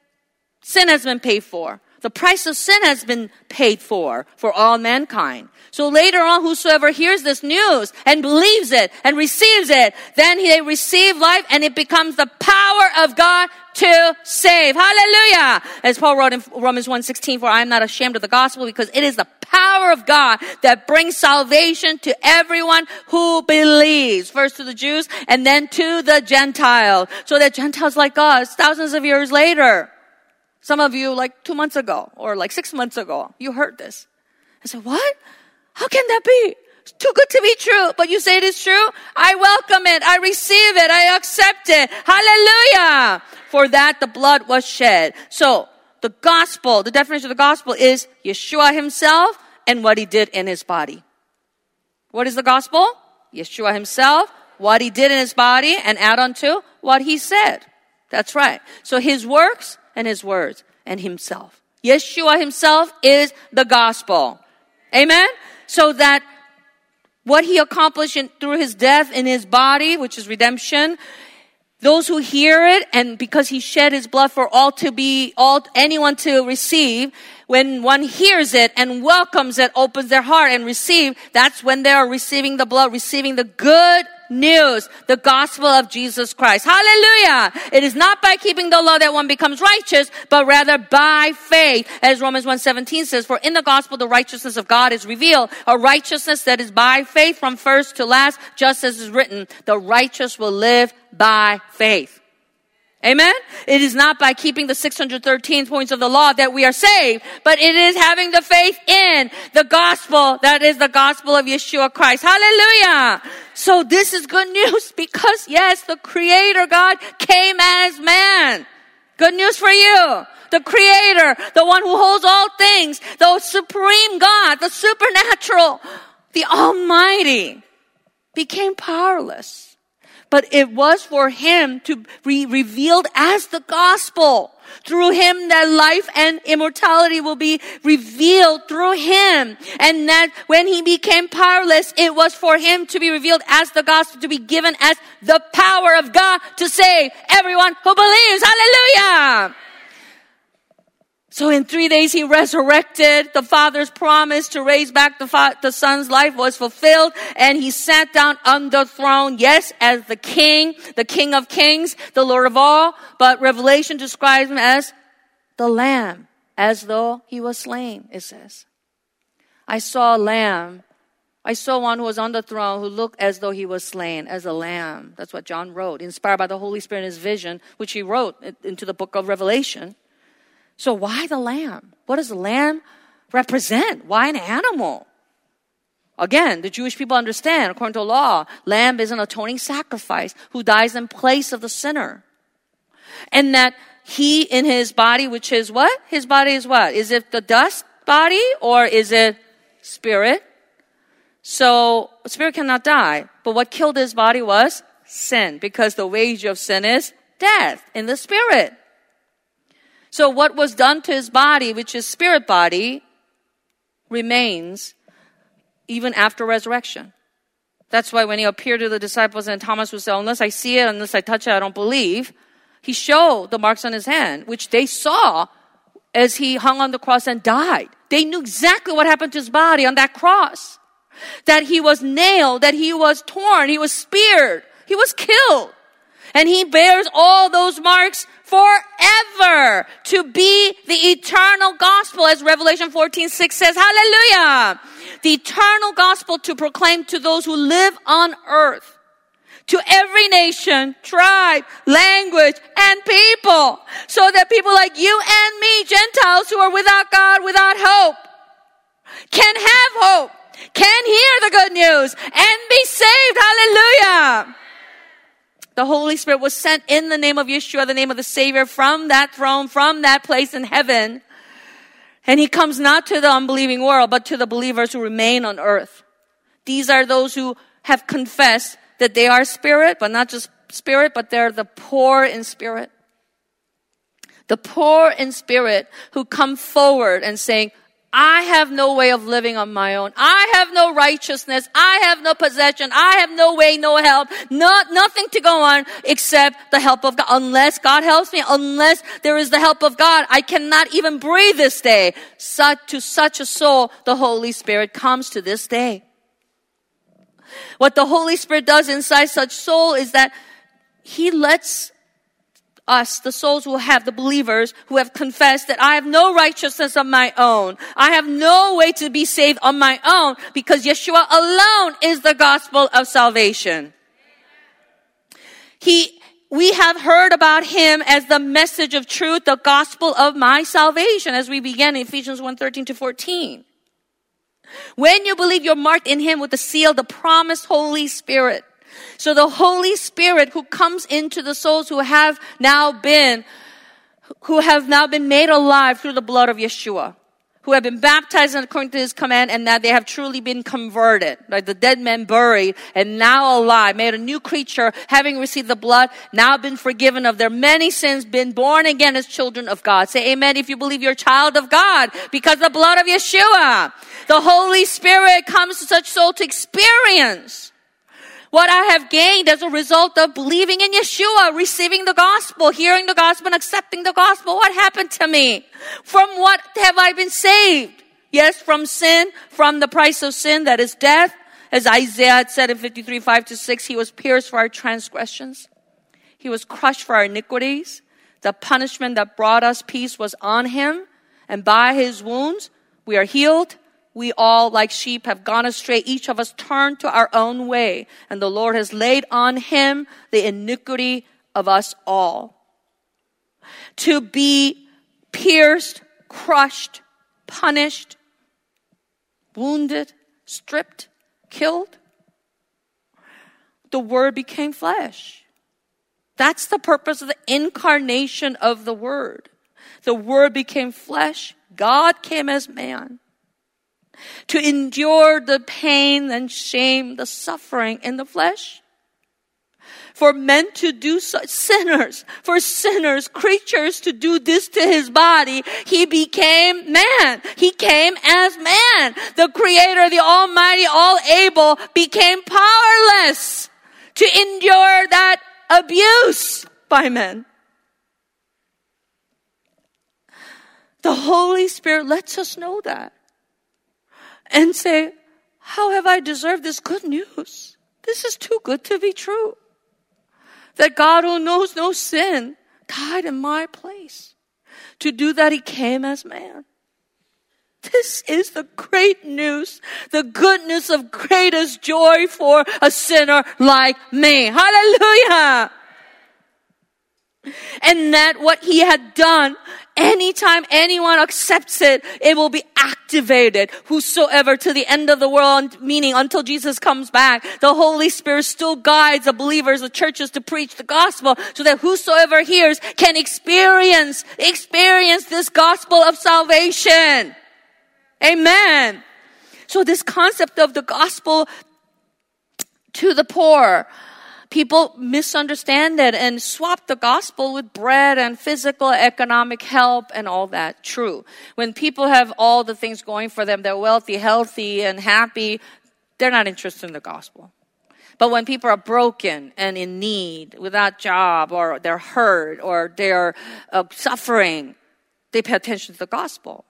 sin has been paid for. The price of sin has been paid for, for all mankind. So later on, whosoever hears this news and believes it and receives it, then they receive life and it becomes the power of God to save. Hallelujah! As Paul wrote in Romans one sixteen, for I am not ashamed of the gospel because it is the power of God that brings salvation to everyone who believes. First to the Jews and then to the Gentiles. So that Gentiles like us, thousands of years later, some of you, like two months ago or like six months ago, you heard this. I said, what? How can that be? It's too good to be true. But you say it is true? I welcome it. I receive it. I accept it. Hallelujah. For that the blood was shed. So the gospel, the definition of the gospel is Yeshua himself and what he did in his body. What is the gospel? Yeshua himself, what he did in his body, and add on to what he said. That's right. So his works and his words and himself. Yeshua himself is the gospel. Amen? So that what he accomplished in, through his death in his body, which is redemption, those who hear it, and because he shed his blood for all to be, all, anyone to receive, when one hears it and welcomes it, opens their heart and receive, that's when they are receiving the blood, receiving the good news, the gospel of Jesus Christ. Hallelujah! It is not by keeping the law that one becomes righteous, but rather by faith. As Romans one seventeen says, for in the gospel the righteousness of God is revealed, a righteousness that is by faith from first to last, just as is written, the righteous will live by faith. Amen? It is not by keeping the six hundred thirteen points of the law that we are saved, but it is having the faith in the gospel that is the gospel of Yeshua Christ. Hallelujah! So this is good news because yes, the Creator God came as man. Good news for you. The Creator, the one who holds all things, the supreme God, the supernatural, the Almighty, became powerless. But it was for Him to be revealed as the gospel. Through Him that life and immortality will be revealed through Him. And that when He became powerless, it was for Him to be revealed as the gospel, to be given as the power of God to save everyone who believes. Hallelujah! So in three days He resurrected. The Father's promise to raise back the, fa- the Son's life was fulfilled. And He sat down on the throne, yes, as the King, the King of Kings, the Lord of all. But Revelation describes Him as the Lamb, as though He was slain, it says. I saw a lamb. I saw one who was on the throne who looked as though he was slain, as a lamb. That's what John wrote, inspired by the Holy Spirit in his vision, which he wrote into the book of Revelation. So why the lamb? What does the lamb represent? Why an animal? Again, the Jewish people understand, according to law, lamb is an atoning sacrifice who dies in place of the sinner. And that He in His body, which is what? His body is what? Is it the dust body or is it spirit? So spirit cannot die. But what killed His body was sin, because the wage of sin is death in the spirit. So what was done to His body, which is spirit body, remains even after resurrection. That's why when He appeared to the disciples and Thomas would say, unless I see it, unless I touch it, I don't believe. He showed the marks on His hand, which they saw as He hung on the cross and died. They knew exactly what happened to His body on that cross. That He was nailed, that He was torn, He was speared, He was killed. And He bears all those marks forever to be the eternal gospel, as Revelation fourteen six says. Hallelujah! The eternal gospel to proclaim to those who live on earth, to every nation, tribe, language, and people, so that people like you and me, Gentiles who are without God, without hope, can have hope, can hear the good news, and be saved. Hallelujah! The Holy Spirit was sent in the name of Yeshua, the name of the Savior, from that throne, from that place in heaven. And He comes not to the unbelieving world, but to the believers who remain on earth. These are those who have confessed that they are spirit, but not just spirit, but they're the poor in spirit. The poor in spirit who come forward and saying, I have no way of living on my own. I have no righteousness. I have no possession. I have no way, no help. Not, nothing to go on except the help of God. Unless God helps me, unless there is the help of God, I cannot even breathe this day. Such, to such a soul, the Holy Spirit comes to this day. What the Holy Spirit does inside such soul is that He lets us, the souls who have, the believers who have confessed that I have no righteousness of my own. I have no way to be saved on my own, because Yeshua alone is the gospel of salvation. He, we have heard about Him as the message of truth, the gospel of my salvation, as we began in Ephesians one thirteen to fourteen. When you believe, you're marked in Him with the seal, the promised Holy Spirit. So the Holy Spirit who comes into the souls who have now been, who have now been made alive through the blood of Yeshua, who have been baptized according to His command, and that they have truly been converted, like the dead man buried and now alive, made a new creature, having received the blood, now been forgiven of their many sins, been born again as children of God. Say amen if you believe you're a child of God, because of the blood of Yeshua. The Holy Spirit comes to such soul to experience what I have gained as a result of believing in Yeshua, receiving the gospel, hearing the gospel, and accepting the gospel. What happened to me? From what have I been saved? Yes, from sin, from the price of sin, that is death. As Isaiah had said in fifty-three, five to six, He was pierced for our transgressions. He was crushed for our iniquities. The punishment that brought us peace was on Him, and by His wounds we are healed. We all, like sheep, have gone astray. Each of us turned to our own way. And the Lord has laid on Him the iniquity of us all. To be pierced, crushed, punished, wounded, stripped, killed. The Word became flesh. That's the purpose of the incarnation of the Word. The Word became flesh. God came as man to endure the pain and shame, the suffering in the flesh. For men to do so, sinners, for sinners, creatures to do this to his body, he became man. He came as man. The Creator, the Almighty, all able, became powerless to endure that abuse by men. The Holy Spirit lets us know that and say, how have I deserved this good news? This is too good to be true. That God, who knows no sin, died in my place. To do that, he came as man. This is the great news, the goodness of greatest joy for a sinner like me. Hallelujah! And that what he had done, anytime anyone accepts it, it will be activated. Whosoever to the end of the world, meaning until Jesus comes back, the Holy Spirit still guides the believers, the churches to preach the gospel so that whosoever hears can experience, experience this gospel of salvation. Amen. So this concept of the gospel to the poor, people misunderstand it and swap the gospel with bread and physical, economic help and all that. True. When people have all the things going for them, they're wealthy, healthy, and happy, they're not interested in the gospel. But when people are broken and in need, without job, or they're hurt, or they're uh, suffering, they pay attention to the gospel.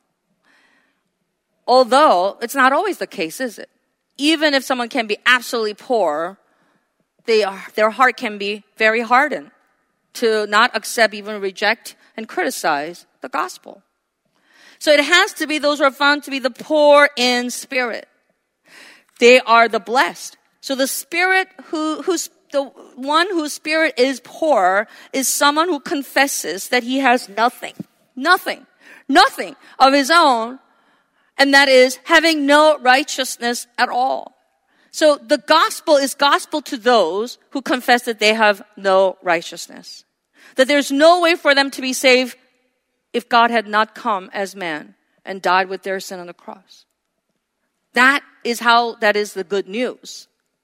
Although, it's not always the case, is it? Even if someone can be absolutely poor, They are, their heart can be very hardened to not accept, even reject, and criticize the gospel. So it has to be those who are found to be the poor in spirit. They are the blessed. So the spirit who, who's the one whose spirit is poor is someone who confesses that he has nothing, nothing, nothing of his own, and that is having no righteousness at all. So the gospel is gospel to those who confess that they have no righteousness. That there's no way for them to be saved if God had not come as man and died with their sin on the cross. That is how, that is the good news.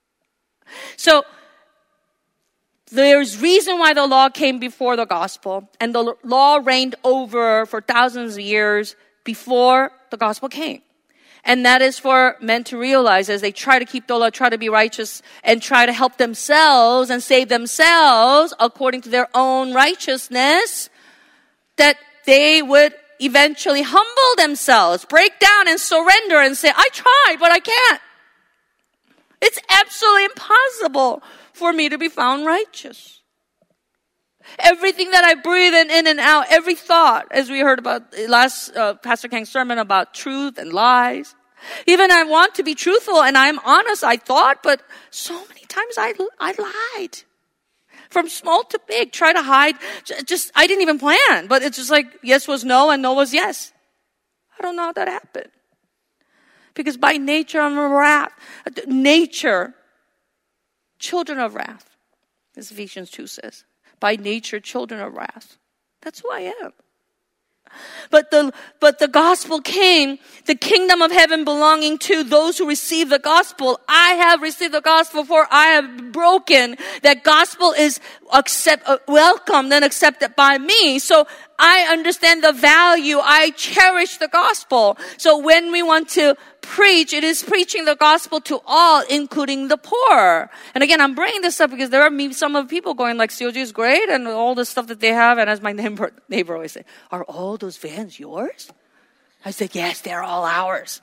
So there's reason why the law came before the gospel, and the law reigned over for thousands of years before the gospel came. And that is for men to realize as they try to keep the law, try to be righteous, and try to help themselves and save themselves according to their own righteousness, that they would eventually humble themselves, break down and surrender and say, I tried, but I can't. It's absolutely impossible for me to be found righteous. Everything that I breathe in, in and out, every thought, as we heard about last uh, Pastor Kang's sermon about truth and lies. Even I want to be truthful and I'm honest, I thought, but so many times I, I lied. From small to big, try to hide. Just, I didn't even plan, but it's just like yes was no and no was yes. I don't know how that happened. Because by nature I'm a wrath. Nature, children of wrath, as Ephesians two says. By nature, children of wrath. That's who I am. But the, but the gospel came, the kingdom of heaven belonging to those who receive the gospel. I have received the gospel, for I have broken. That gospel is accept, uh, welcomed and accepted by me. So I understand the value. I cherish the gospel. So when we want to preach, it is preaching the gospel to all, including the poor. And again, I'm bringing this up because there are some of people going like, C O G is great and all the stuff that they have. And as my neighbor, neighbor always say, are all those vans yours? I said, yes, they're all ours.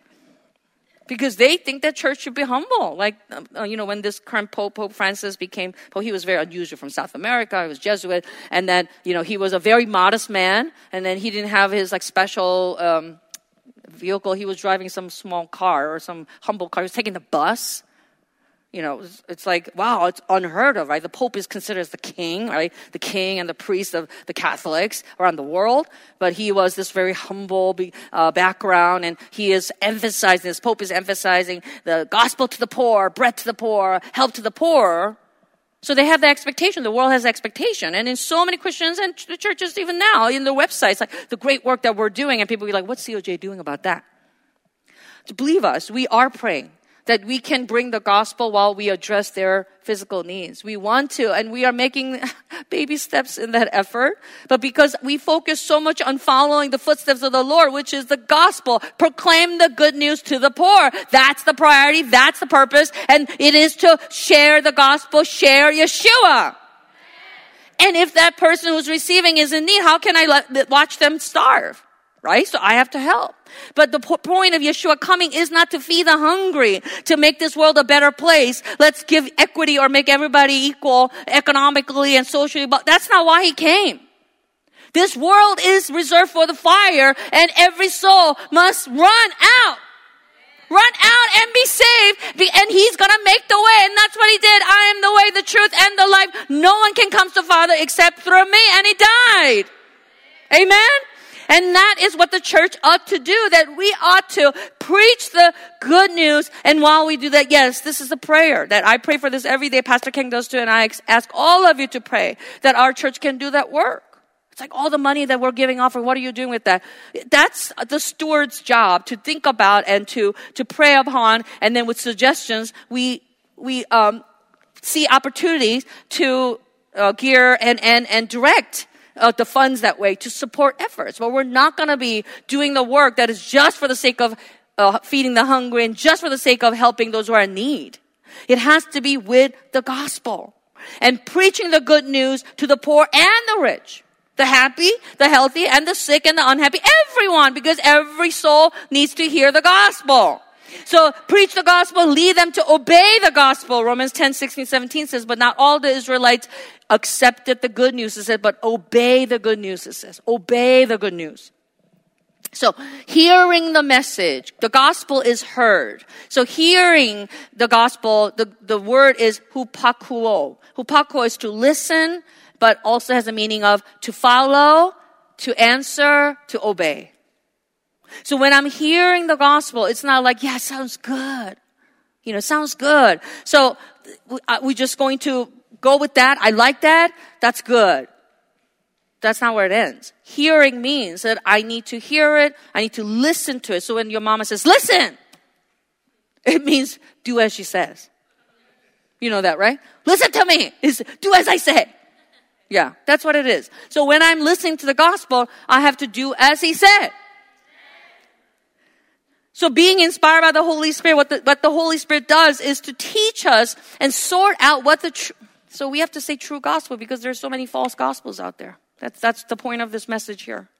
Because they think that church should be humble. Like, uh, you know, when this current Pope, Pope Francis became, well, he was very unusual from South America. He was Jesuit. And then, you know, he was a very modest man. And then he didn't have his like special, um, vehicle. He was driving some small car or some humble car. He was taking the bus. You know, it's, it's like, wow, it's unheard of, right? The Pope is considered as the king, right? The king and the priest of the Catholics around the world. But he was this very humble uh, background, and he is emphasizing, this Pope is emphasizing the gospel to the poor, bread to the poor, help to the poor. So they have the expectation. The world has expectation. And in so many Christians and the churches even now, in their websites, like the great work that we're doing, and people be like, what's C O J doing about that? To believe us, we are praying that we can bring the gospel while we address their physical needs. We want to, and we are making baby steps in that effort. But because we focus so much on following the footsteps of the Lord, which is the gospel, proclaim the good news to the poor. That's the priority. That's the purpose. And it is to share the gospel, share Yeshua. And if that person who's receiving is in need, how can I let, watch them starve? Right? So I have to help. But the po- point of Yeshua coming is not to feed the hungry, to make this world a better place. Let's give equity or make everybody equal economically and socially. But that's not why he came. This world is reserved for the fire, and every soul must run out. Run out and be saved, and he's going to make the way. And that's what he did. I am the way, the truth, and the life. No one can come to the Father except through me, and he died. Amen? And that is what the church ought to do, that we ought to preach the good news. And while we do that, yes, this is a prayer that I pray for this every day. Pastor King does too. And I ask all of you to pray that our church can do that work. It's like all the money that we're giving off, what are you doing with that? That's the steward's job, to think about and to, to pray upon. And then with suggestions, we, we, um, see opportunities to, uh, gear and, and, and direct Uh, the funds that way to support efforts. But we're not going to be doing the work that is just for the sake of uh, feeding the hungry and just for the sake of helping those who are in need. It has to be with the gospel and preaching the good news to the poor and the rich, the happy, the healthy, and the sick and the unhappy, everyone, because every soul needs to hear the gospel. So preach the gospel, lead them to obey the gospel. Romans ten, sixteen, seventeen says, but not all the Israelites accepted the good news. It said, but obey the good news, it says. Obey the good news. So hearing the message, the gospel is heard. So hearing the gospel, the, the word is hupakuo. Hupakuo is to listen, but also has a meaning of to follow, to answer, to obey. So when I'm hearing the gospel, it's not like, yeah, it sounds good. You know, it sounds good. So we're just going to go with that. I like that. That's good. That's not where it ends. Hearing means that I need to hear it. I need to listen to it. So when your mama says, listen, it means do as she says. You know that, right? Listen to me. Is do as I say. Yeah, that's what it is. So when I'm listening to the gospel, I have to do as he said. So being inspired by the Holy Spirit, what the, what the Holy Spirit does is to teach us and sort out what the true, so we have to say true gospel because there's so many false gospels out there. That's, that's the point of this message here.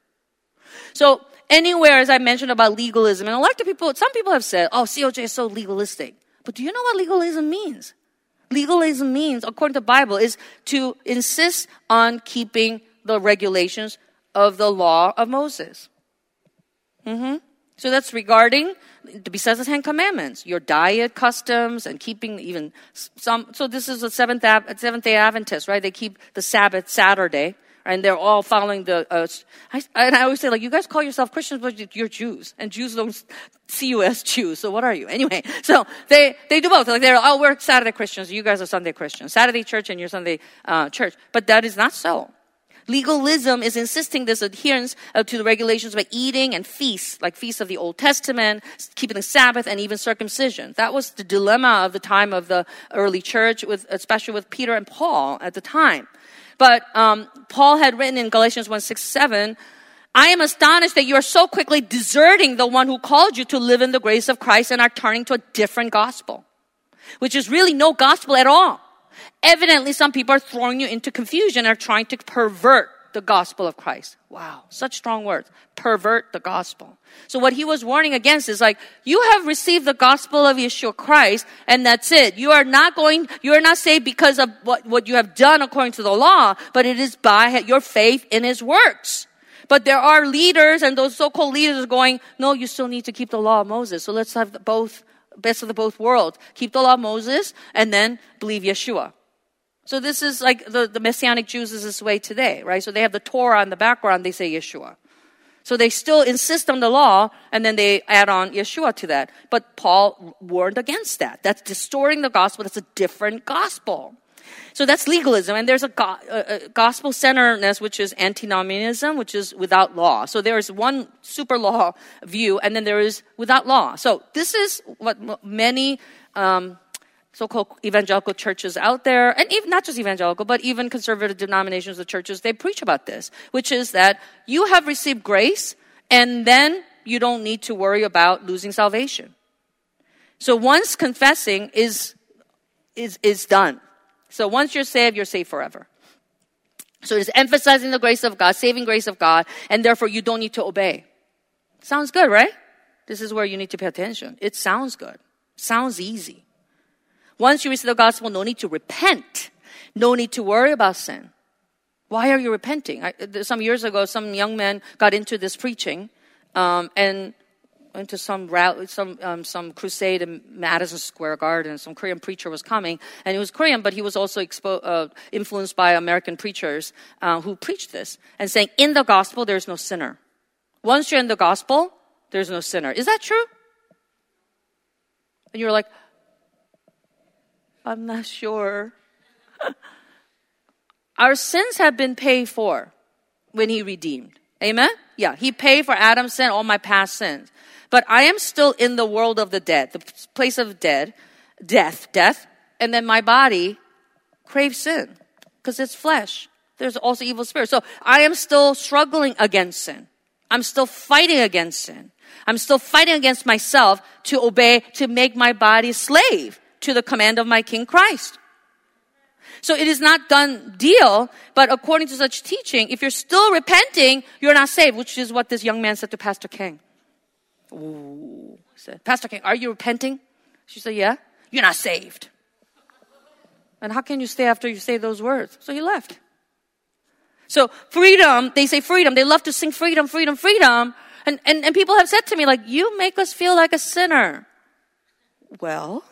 So anywhere, as I mentioned about legalism, and a lot of people, some people have said, oh, C O J is so legalistic. But do you know what legalism means? Legalism means, according to the Bible, is to insist on keeping the regulations of the law of Moses. Mm-hmm. So that's regarding, besides the Ten Commandments, your diet, customs, and keeping even some. So this is a Seventh Seventh Day Adventist, right? They keep the Sabbath Saturday, and they're all following the. Uh, I, and I always say, like, you guys call yourself Christians, but you're Jews, and Jews don't see you as Jews. So what are you anyway? So they they do both. Like they're oh, we're Saturday Christians, you guys are Sunday Christians, Saturday church, and you're Sunday uh, church. But that is not so. Legalism is insisting this adherence uh, to the regulations by eating and feasts, like feasts of the Old Testament, keeping the Sabbath, and even circumcision. That was the dilemma of the time of the early church, with, especially with Peter and Paul at the time. But um, Paul had written in Galatians one, six, seven, I am astonished that you are so quickly deserting the one who called you to live in the grace of Christ and are turning to a different gospel, which is really no gospel at all. Evidently, some people are throwing you into confusion and are trying to pervert the gospel of Christ. Wow, such strong words. Pervert the gospel. So what he was warning against is like, you have received the gospel of Yeshua Christ, and that's it. You are not going, you are not saved because of what, what you have done according to the law, but it is by your faith in his works. But there are leaders, and those so-called leaders are going, no, you still need to keep the law of Moses. So let's have both, best of the both worlds. Keep the law of Moses, and then believe Yeshua. So this is like the, the Messianic Jews is this way today, right? So they have the Torah in the background, they say Yeshua. So they still insist on the law, and then they add on Yeshua to that. But Paul warned against that. That's distorting the gospel. That's a different gospel. So that's legalism. And there's a, go- a, a gospel-centeredness, which is antinomianism, which is without law. So there is one super law view, and then there is without law. So this is what m- many um, so-called evangelical churches out there, and even not just evangelical, but even conservative denominations of churches, they preach about this, which is that you have received grace, and then you don't need to worry about losing salvation. So once confessing is is is done. So once you're saved, you're saved forever. So it's emphasizing the grace of God, saving grace of God, and therefore you don't need to obey. Sounds good, right? This is where you need to pay attention. It sounds good. Sounds easy. Once you receive the gospel, no need to repent. No need to worry about sin. Why are you repenting? I, some years ago, some young man got into this preaching, um, and into some rally, some um, some crusade in Madison Square Garden. Some Korean preacher was coming, and he was Korean, but he was also expo- uh, influenced by American preachers uh, who preached this and saying, "In the gospel, there's no sinner. Once you're in the gospel, there's no sinner." Is that true? And you're like, "I'm not sure." Our sins have been paid for when He redeemed. Amen? Yeah, He paid for Adam's sin, all my past sins. But I am still in the world of the dead, the place of dead, death, death. And then my body craves sin because it's flesh. There's also evil spirits. So I am still struggling against sin. I'm still fighting against sin. I'm still fighting against myself to obey, to make my body slave to the command of my King Christ. So it is not done deal, but according to such teaching, if you're still repenting, you're not saved, which is what this young man said to Pastor King. Ooh. He said, "Pastor King, are you repenting?" She said, "Yeah." "You're not saved." "And how can you stay after you say those words?" So he left. So freedom, they say freedom. They love to sing freedom, freedom, freedom. And, and, and people have said to me, like, "You make us feel like a sinner." Well,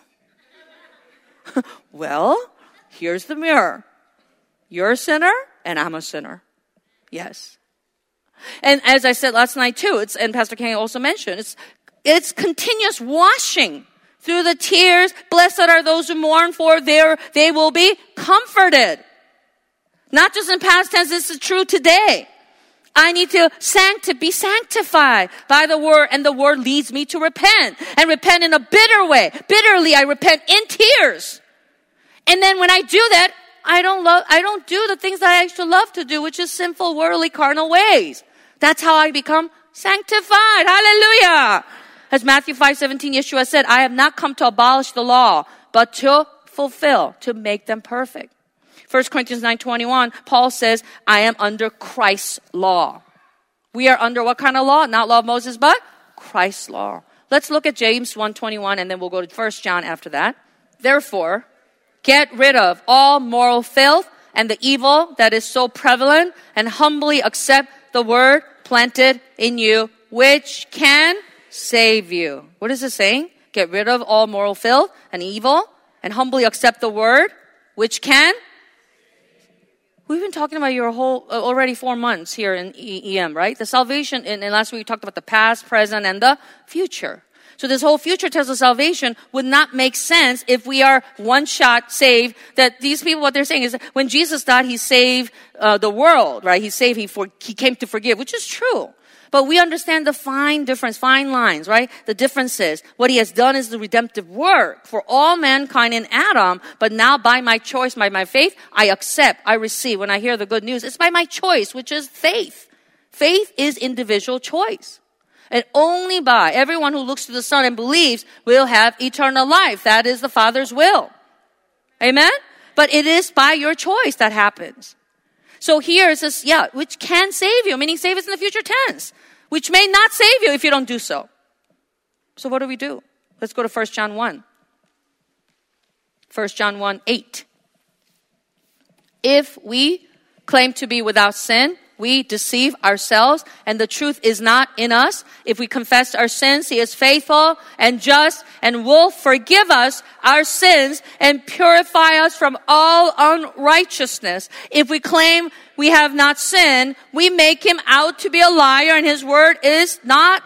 well, here's the mirror. You're a sinner, and I'm a sinner. Yes. And as I said last night too, it's, and Pastor King also mentioned, it's, it's continuous washing through the tears. Blessed are those who mourn, for their, they will be comforted. Not just in past tense, this is true today. I need to sancti- be sanctified by the word, and the word leads me to repent, and repent in a bitter way. Bitterly, I repent in tears. And then when I do that, I don't love, I don't do the things that I used to love to do, which is sinful, worldly, carnal ways. That's how I become sanctified. Hallelujah. As Matthew five seventeen, Yeshua said, "I have not come to abolish the law, but to fulfill, to make them perfect." First Corinthians nine twenty-one, Paul says, "I am under Christ's law." We are under what kind of law? Not law of Moses, but Christ's law. Let's look at James one twenty-one, and then we'll go to First John after that. "Therefore, get rid of all moral filth and the evil that is so prevalent, and humbly accept the word planted in you, which can save you." What is it saying? Get rid of all moral filth and evil, and humbly accept the word, which can. We've been talking about your whole, uh, already four months here in E M, right? The salvation, and last week we talked about the past, present, and the future. So this whole future test of salvation would not make sense if we are one shot saved. That these people, what they're saying is that when Jesus died, He saved uh, the world, right? He saved, he, for, he came to forgive, which is true. But we understand the fine difference, fine lines, right? The differences. What He has done is the redemptive work for all mankind in Adam. But now by my choice, by my faith, I accept, I receive. When I hear the good news, it's by my choice, which is faith. Faith is individual choice. And only by everyone who looks to the Son and believes will have eternal life. That is the Father's will. Amen? But it is by your choice that happens. So here it says, yeah, which can save you, meaning save is in the future tense, which may not save you if you don't do so. So what do we do? Let's go to First John one. First John one, eight. "If we claim to be without sin, we deceive ourselves, and the truth is not in us. If we confess our sins, He is faithful and just and will forgive us our sins and purify us from all unrighteousness. If we claim we have not sinned, we make Him out to be a liar, and His word is not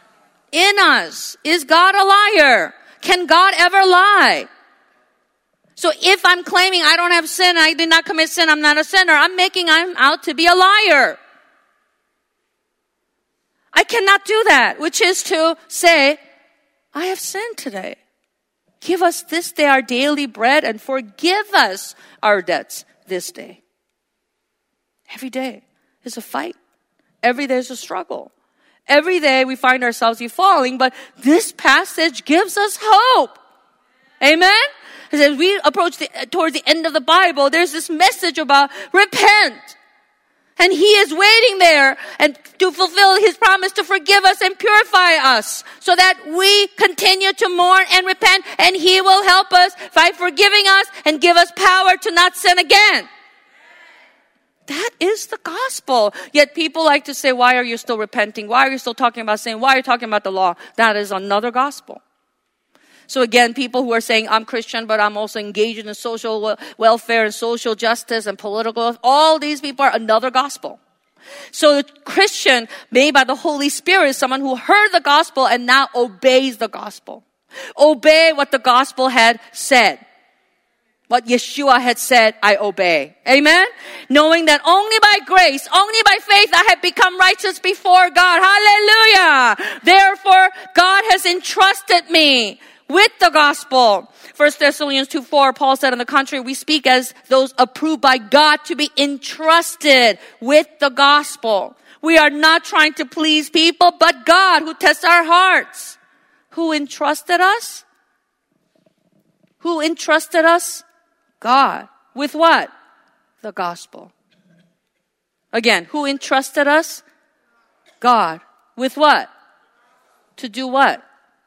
in us." Is God a liar? Can God ever lie? So if I'm claiming I don't have sin, I did not commit sin, I'm not a sinner, I'm making I'm out to be a liar. I cannot do that, which is to say, I have sinned today. Give us this day our daily bread and forgive us our debts this day. Every day is a fight. Every day is a struggle. Every day we find ourselves falling, but this passage gives us hope. Amen? As we approach the, towards the end of the Bible, there's this message about repent. And He is waiting there and to fulfill His promise to forgive us and purify us so that we continue to mourn and repent, and He will help us by forgiving us and give us power to not sin again. That is the gospel. Yet people like to say, why are you still repenting? Why are you still talking about sin? Why are you talking about the law? That is another gospel. So again, people who are saying, I'm Christian, but I'm also engaged in social welfare and social justice and political, all these people are another gospel. So the Christian made by the Holy Spirit is someone who heard the gospel and now obeys the gospel. Obey what the gospel had said. What Yeshua had said, I obey. Amen? Knowing that only by grace, only by faith, I have become righteous before God. Hallelujah! Therefore, God has entrusted me with the gospel. First Thessalonians two four, Paul said, on the contrary, we speak as those approved by God to be entrusted with the gospel. We are not trying to please people, but God who tests our hearts. Who entrusted us? Who entrusted us? God. With what? The gospel. Again, who entrusted us? God. With what? To do what?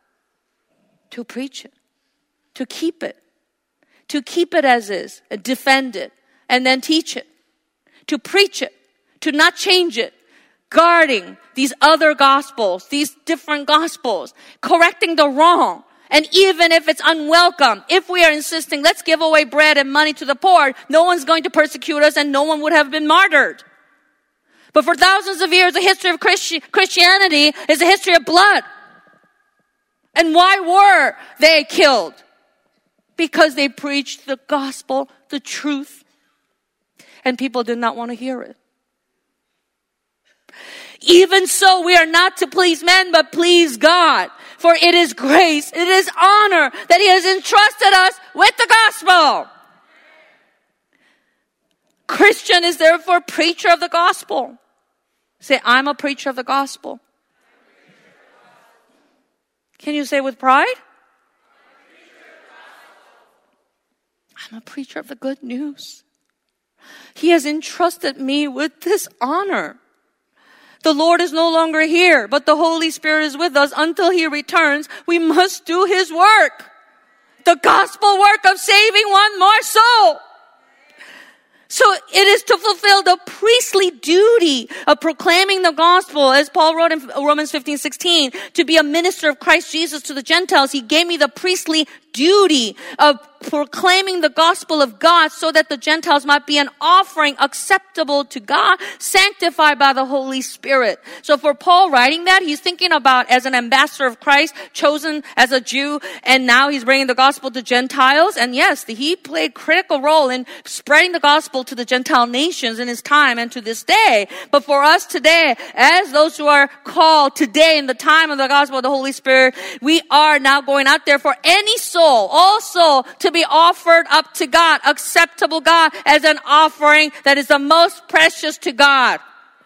To preach it. To keep it. To keep it as is. And defend it. And then teach it. To preach it. To not change it. Guarding these other gospels. These different gospels. Correcting the wrong. And even if it's unwelcome, if we are insisting, let's give away bread and money to the poor, no one's going to persecute us and no one would have been martyred. But for thousands of years, the history of Christi- Christianity is a history of blood. And why were they killed? Because they preached the gospel, the truth, and people did not want to hear it. Even so, we are not to please men, but please God. For it is grace, it is honor that He has entrusted us with the gospel. Christian is therefore preacher of the gospel. Say, I'm a preacher of the gospel. Can you say with pride? I'm a preacher of the good news. He has entrusted me with this honor. The Lord is no longer here, but the Holy Spirit is with us until He returns. We must do His work. The gospel work of saving one more soul. So it is to fulfill the priestly duty of proclaiming the gospel, as Paul wrote in Romans fifteen sixteen, to be a minister of Christ Jesus to the Gentiles. He gave me the priestly duty of proclaiming the gospel of God so that the Gentiles might be an offering acceptable to God, sanctified by the Holy Spirit. So for Paul writing that, he's thinking about as an ambassador of Christ, chosen as a Jew, and now he's bringing the gospel to Gentiles. And yes, he played a critical role in spreading the gospel to the Gentile nations in his time and to this day. But for us today, as those who are called today in the time of the gospel of the Holy Spirit, we are now going out there for any soul, all soul, to be offered up to God, acceptable God, as an offering that is the most precious to God.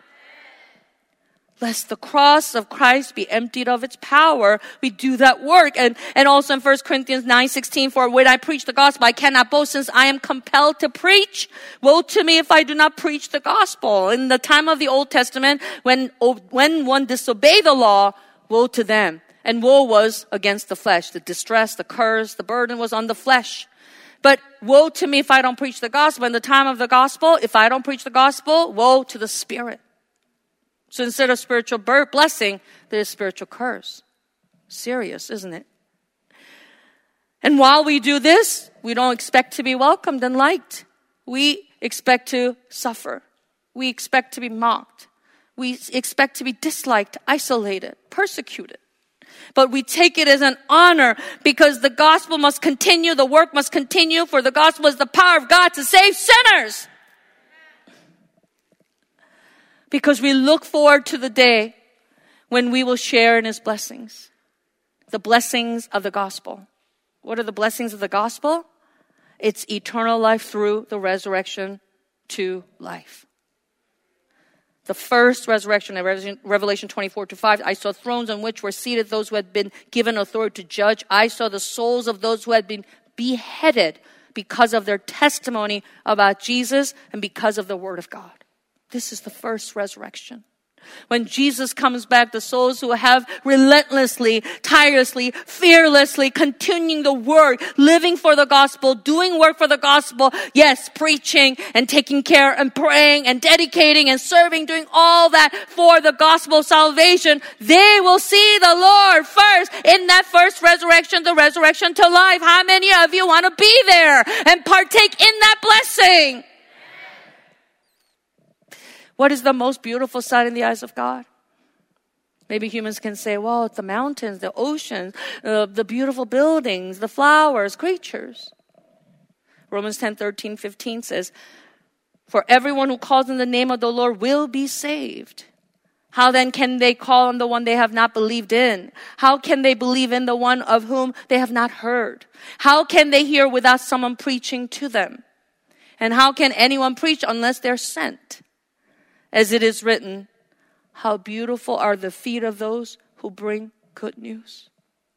Lest the cross of Christ be emptied of its power, we do that work. And, and also in First Corinthians nine sixteen, for when I preach the gospel, I cannot boast, since I am compelled to preach. Woe to me if I do not preach the gospel. In the time of the Old Testament, when, when one disobeyed the law, woe to them. And woe was against the flesh. The distress, the curse, the burden was on the flesh. But woe to me if I don't preach the gospel. In the time of the gospel, if I don't preach the gospel, woe to the spirit. So instead of spiritual blessing, there's spiritual curse. Serious, isn't it? And while we do this, we don't expect to be welcomed and liked. We expect to suffer. We expect to be mocked. We expect to be disliked, isolated, persecuted. But we take it as an honor because the gospel must continue, the work must continue, for the gospel is the power of God to save sinners. Because we look forward to the day when we will share in His blessings. The blessings of the gospel. What are the blessings of the gospel? It's eternal life through the resurrection to life. The first resurrection, Revelation twenty-four to five, I saw thrones on which were seated those who had been given authority to judge. I saw the souls of those who had been beheaded because of their testimony about Jesus and because of the word of God. This is the first resurrection. When Jesus comes back, the souls who have relentlessly, tirelessly, fearlessly continuing the work, living for the gospel, doing work for the gospel, yes, preaching and taking care and praying and dedicating and serving, doing all that for the gospel of salvation, they will see the Lord first in that first resurrection, the resurrection to life. How many of you want to be there and partake in that blessing? What is the most beautiful sight in the eyes of God? Maybe humans can say, well, it's the mountains, the oceans, uh, the beautiful buildings, the flowers, creatures. Romans ten, thirteen, fifteen says, for everyone who calls in the name of the Lord will be saved. How then can they call on the one they have not believed in? How can they believe in the one of whom they have not heard? How can they hear without someone preaching to them? And how can anyone preach unless they're sent? As it is written, how beautiful are the feet of those who bring good news.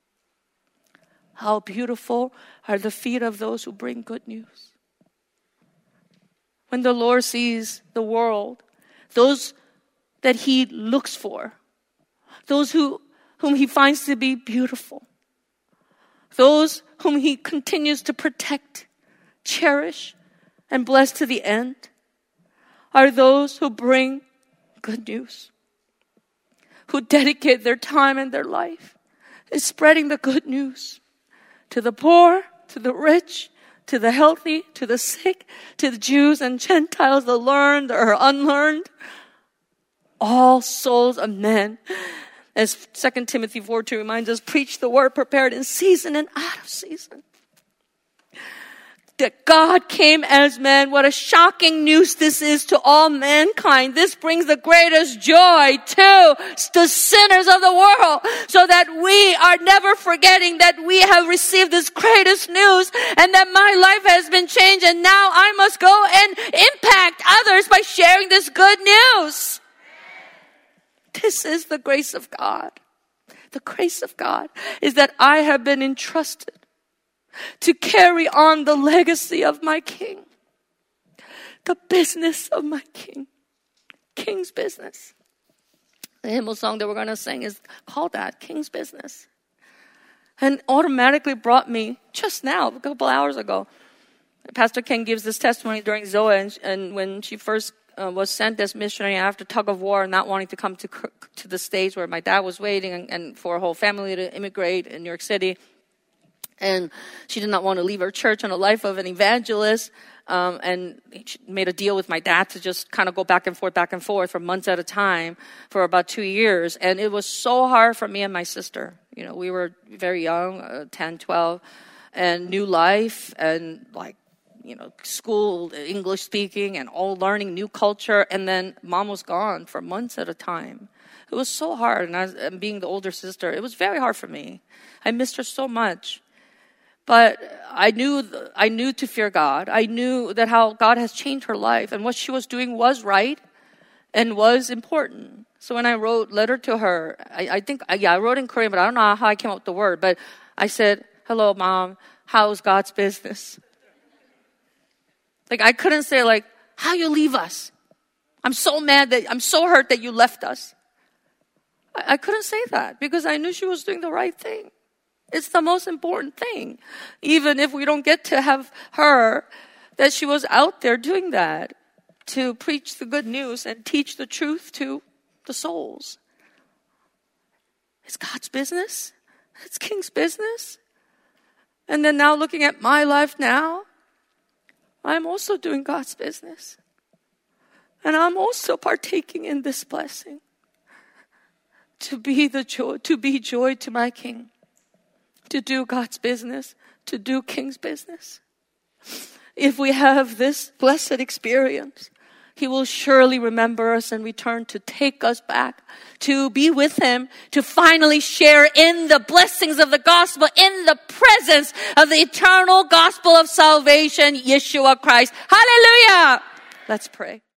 How beautiful are the feet of those who bring good news. When the Lord sees the world, those that He looks for, those who, whom He finds to be beautiful, those whom He continues to protect, cherish, and bless to the end, are those who bring good news, who dedicate their time and their life in spreading the good news to the poor, to the rich, to the healthy, to the sick, to the Jews and Gentiles, the learned or unlearned, all souls of men. As Second Timothy four two reminds us, preach the word prepared in season and out of season. That God came as man. What a shocking news this is to all mankind. This brings the greatest joy to the sinners of the world, so that we are never forgetting that we have received this greatest news and that my life has been changed, and now I must go and impact others by sharing this good news. This is the grace of God. The grace of God is that I have been entrusted to carry on the legacy of my King. The business of my King. King's business. The hymn song that we're going to sing is called that, King's Business. And automatically brought me, just now, a couple hours ago, Pastor Ken gives this testimony during Zoe, and, and when she first uh, was sent as missionary after tug of war, not wanting to come to to the States where my dad was waiting, and, and for a whole family to immigrate in New York City. And she did not want to leave her church on a life of an evangelist. Um, and she made a deal with my dad to just kind of go back and forth, back and forth for months at a time for about two years. And it was so hard for me and my sister. You know, we were very young, uh, ten, twelve, and new life and like, you know, school, English speaking and all learning new culture. And then mom was gone for months at a time. It was so hard. And, I was, and being the older sister, it was very hard for me. I missed her so much. But I knew, I knew to fear God. I knew that how God has changed her life, and what she was doing was right and was important. So when I wrote letter to her, I, I think, yeah, I wrote in Korean, but I don't know how I came up with the word. But I said, hello, Mom, how's God's business? Like, I couldn't say like, how you leave us? I'm so mad that, I'm so hurt that you left us. I, I couldn't say that because I knew she was doing the right thing. It's the most important thing. Even if we don't get to have her, that she was out there doing that to preach the good news and teach the truth to the souls. It's God's business. It's King's business. And then now looking at my life now, I'm also doing God's business. And I'm also partaking in this blessing. to be the joy, to be joy to my King, to do God's business, to do King's business. If we have this blessed experience, He will surely remember us and return to take us back, to be with Him, to finally share in the blessings of the gospel, in the presence of the eternal gospel of salvation, Yeshua Christ. Hallelujah! Let's pray.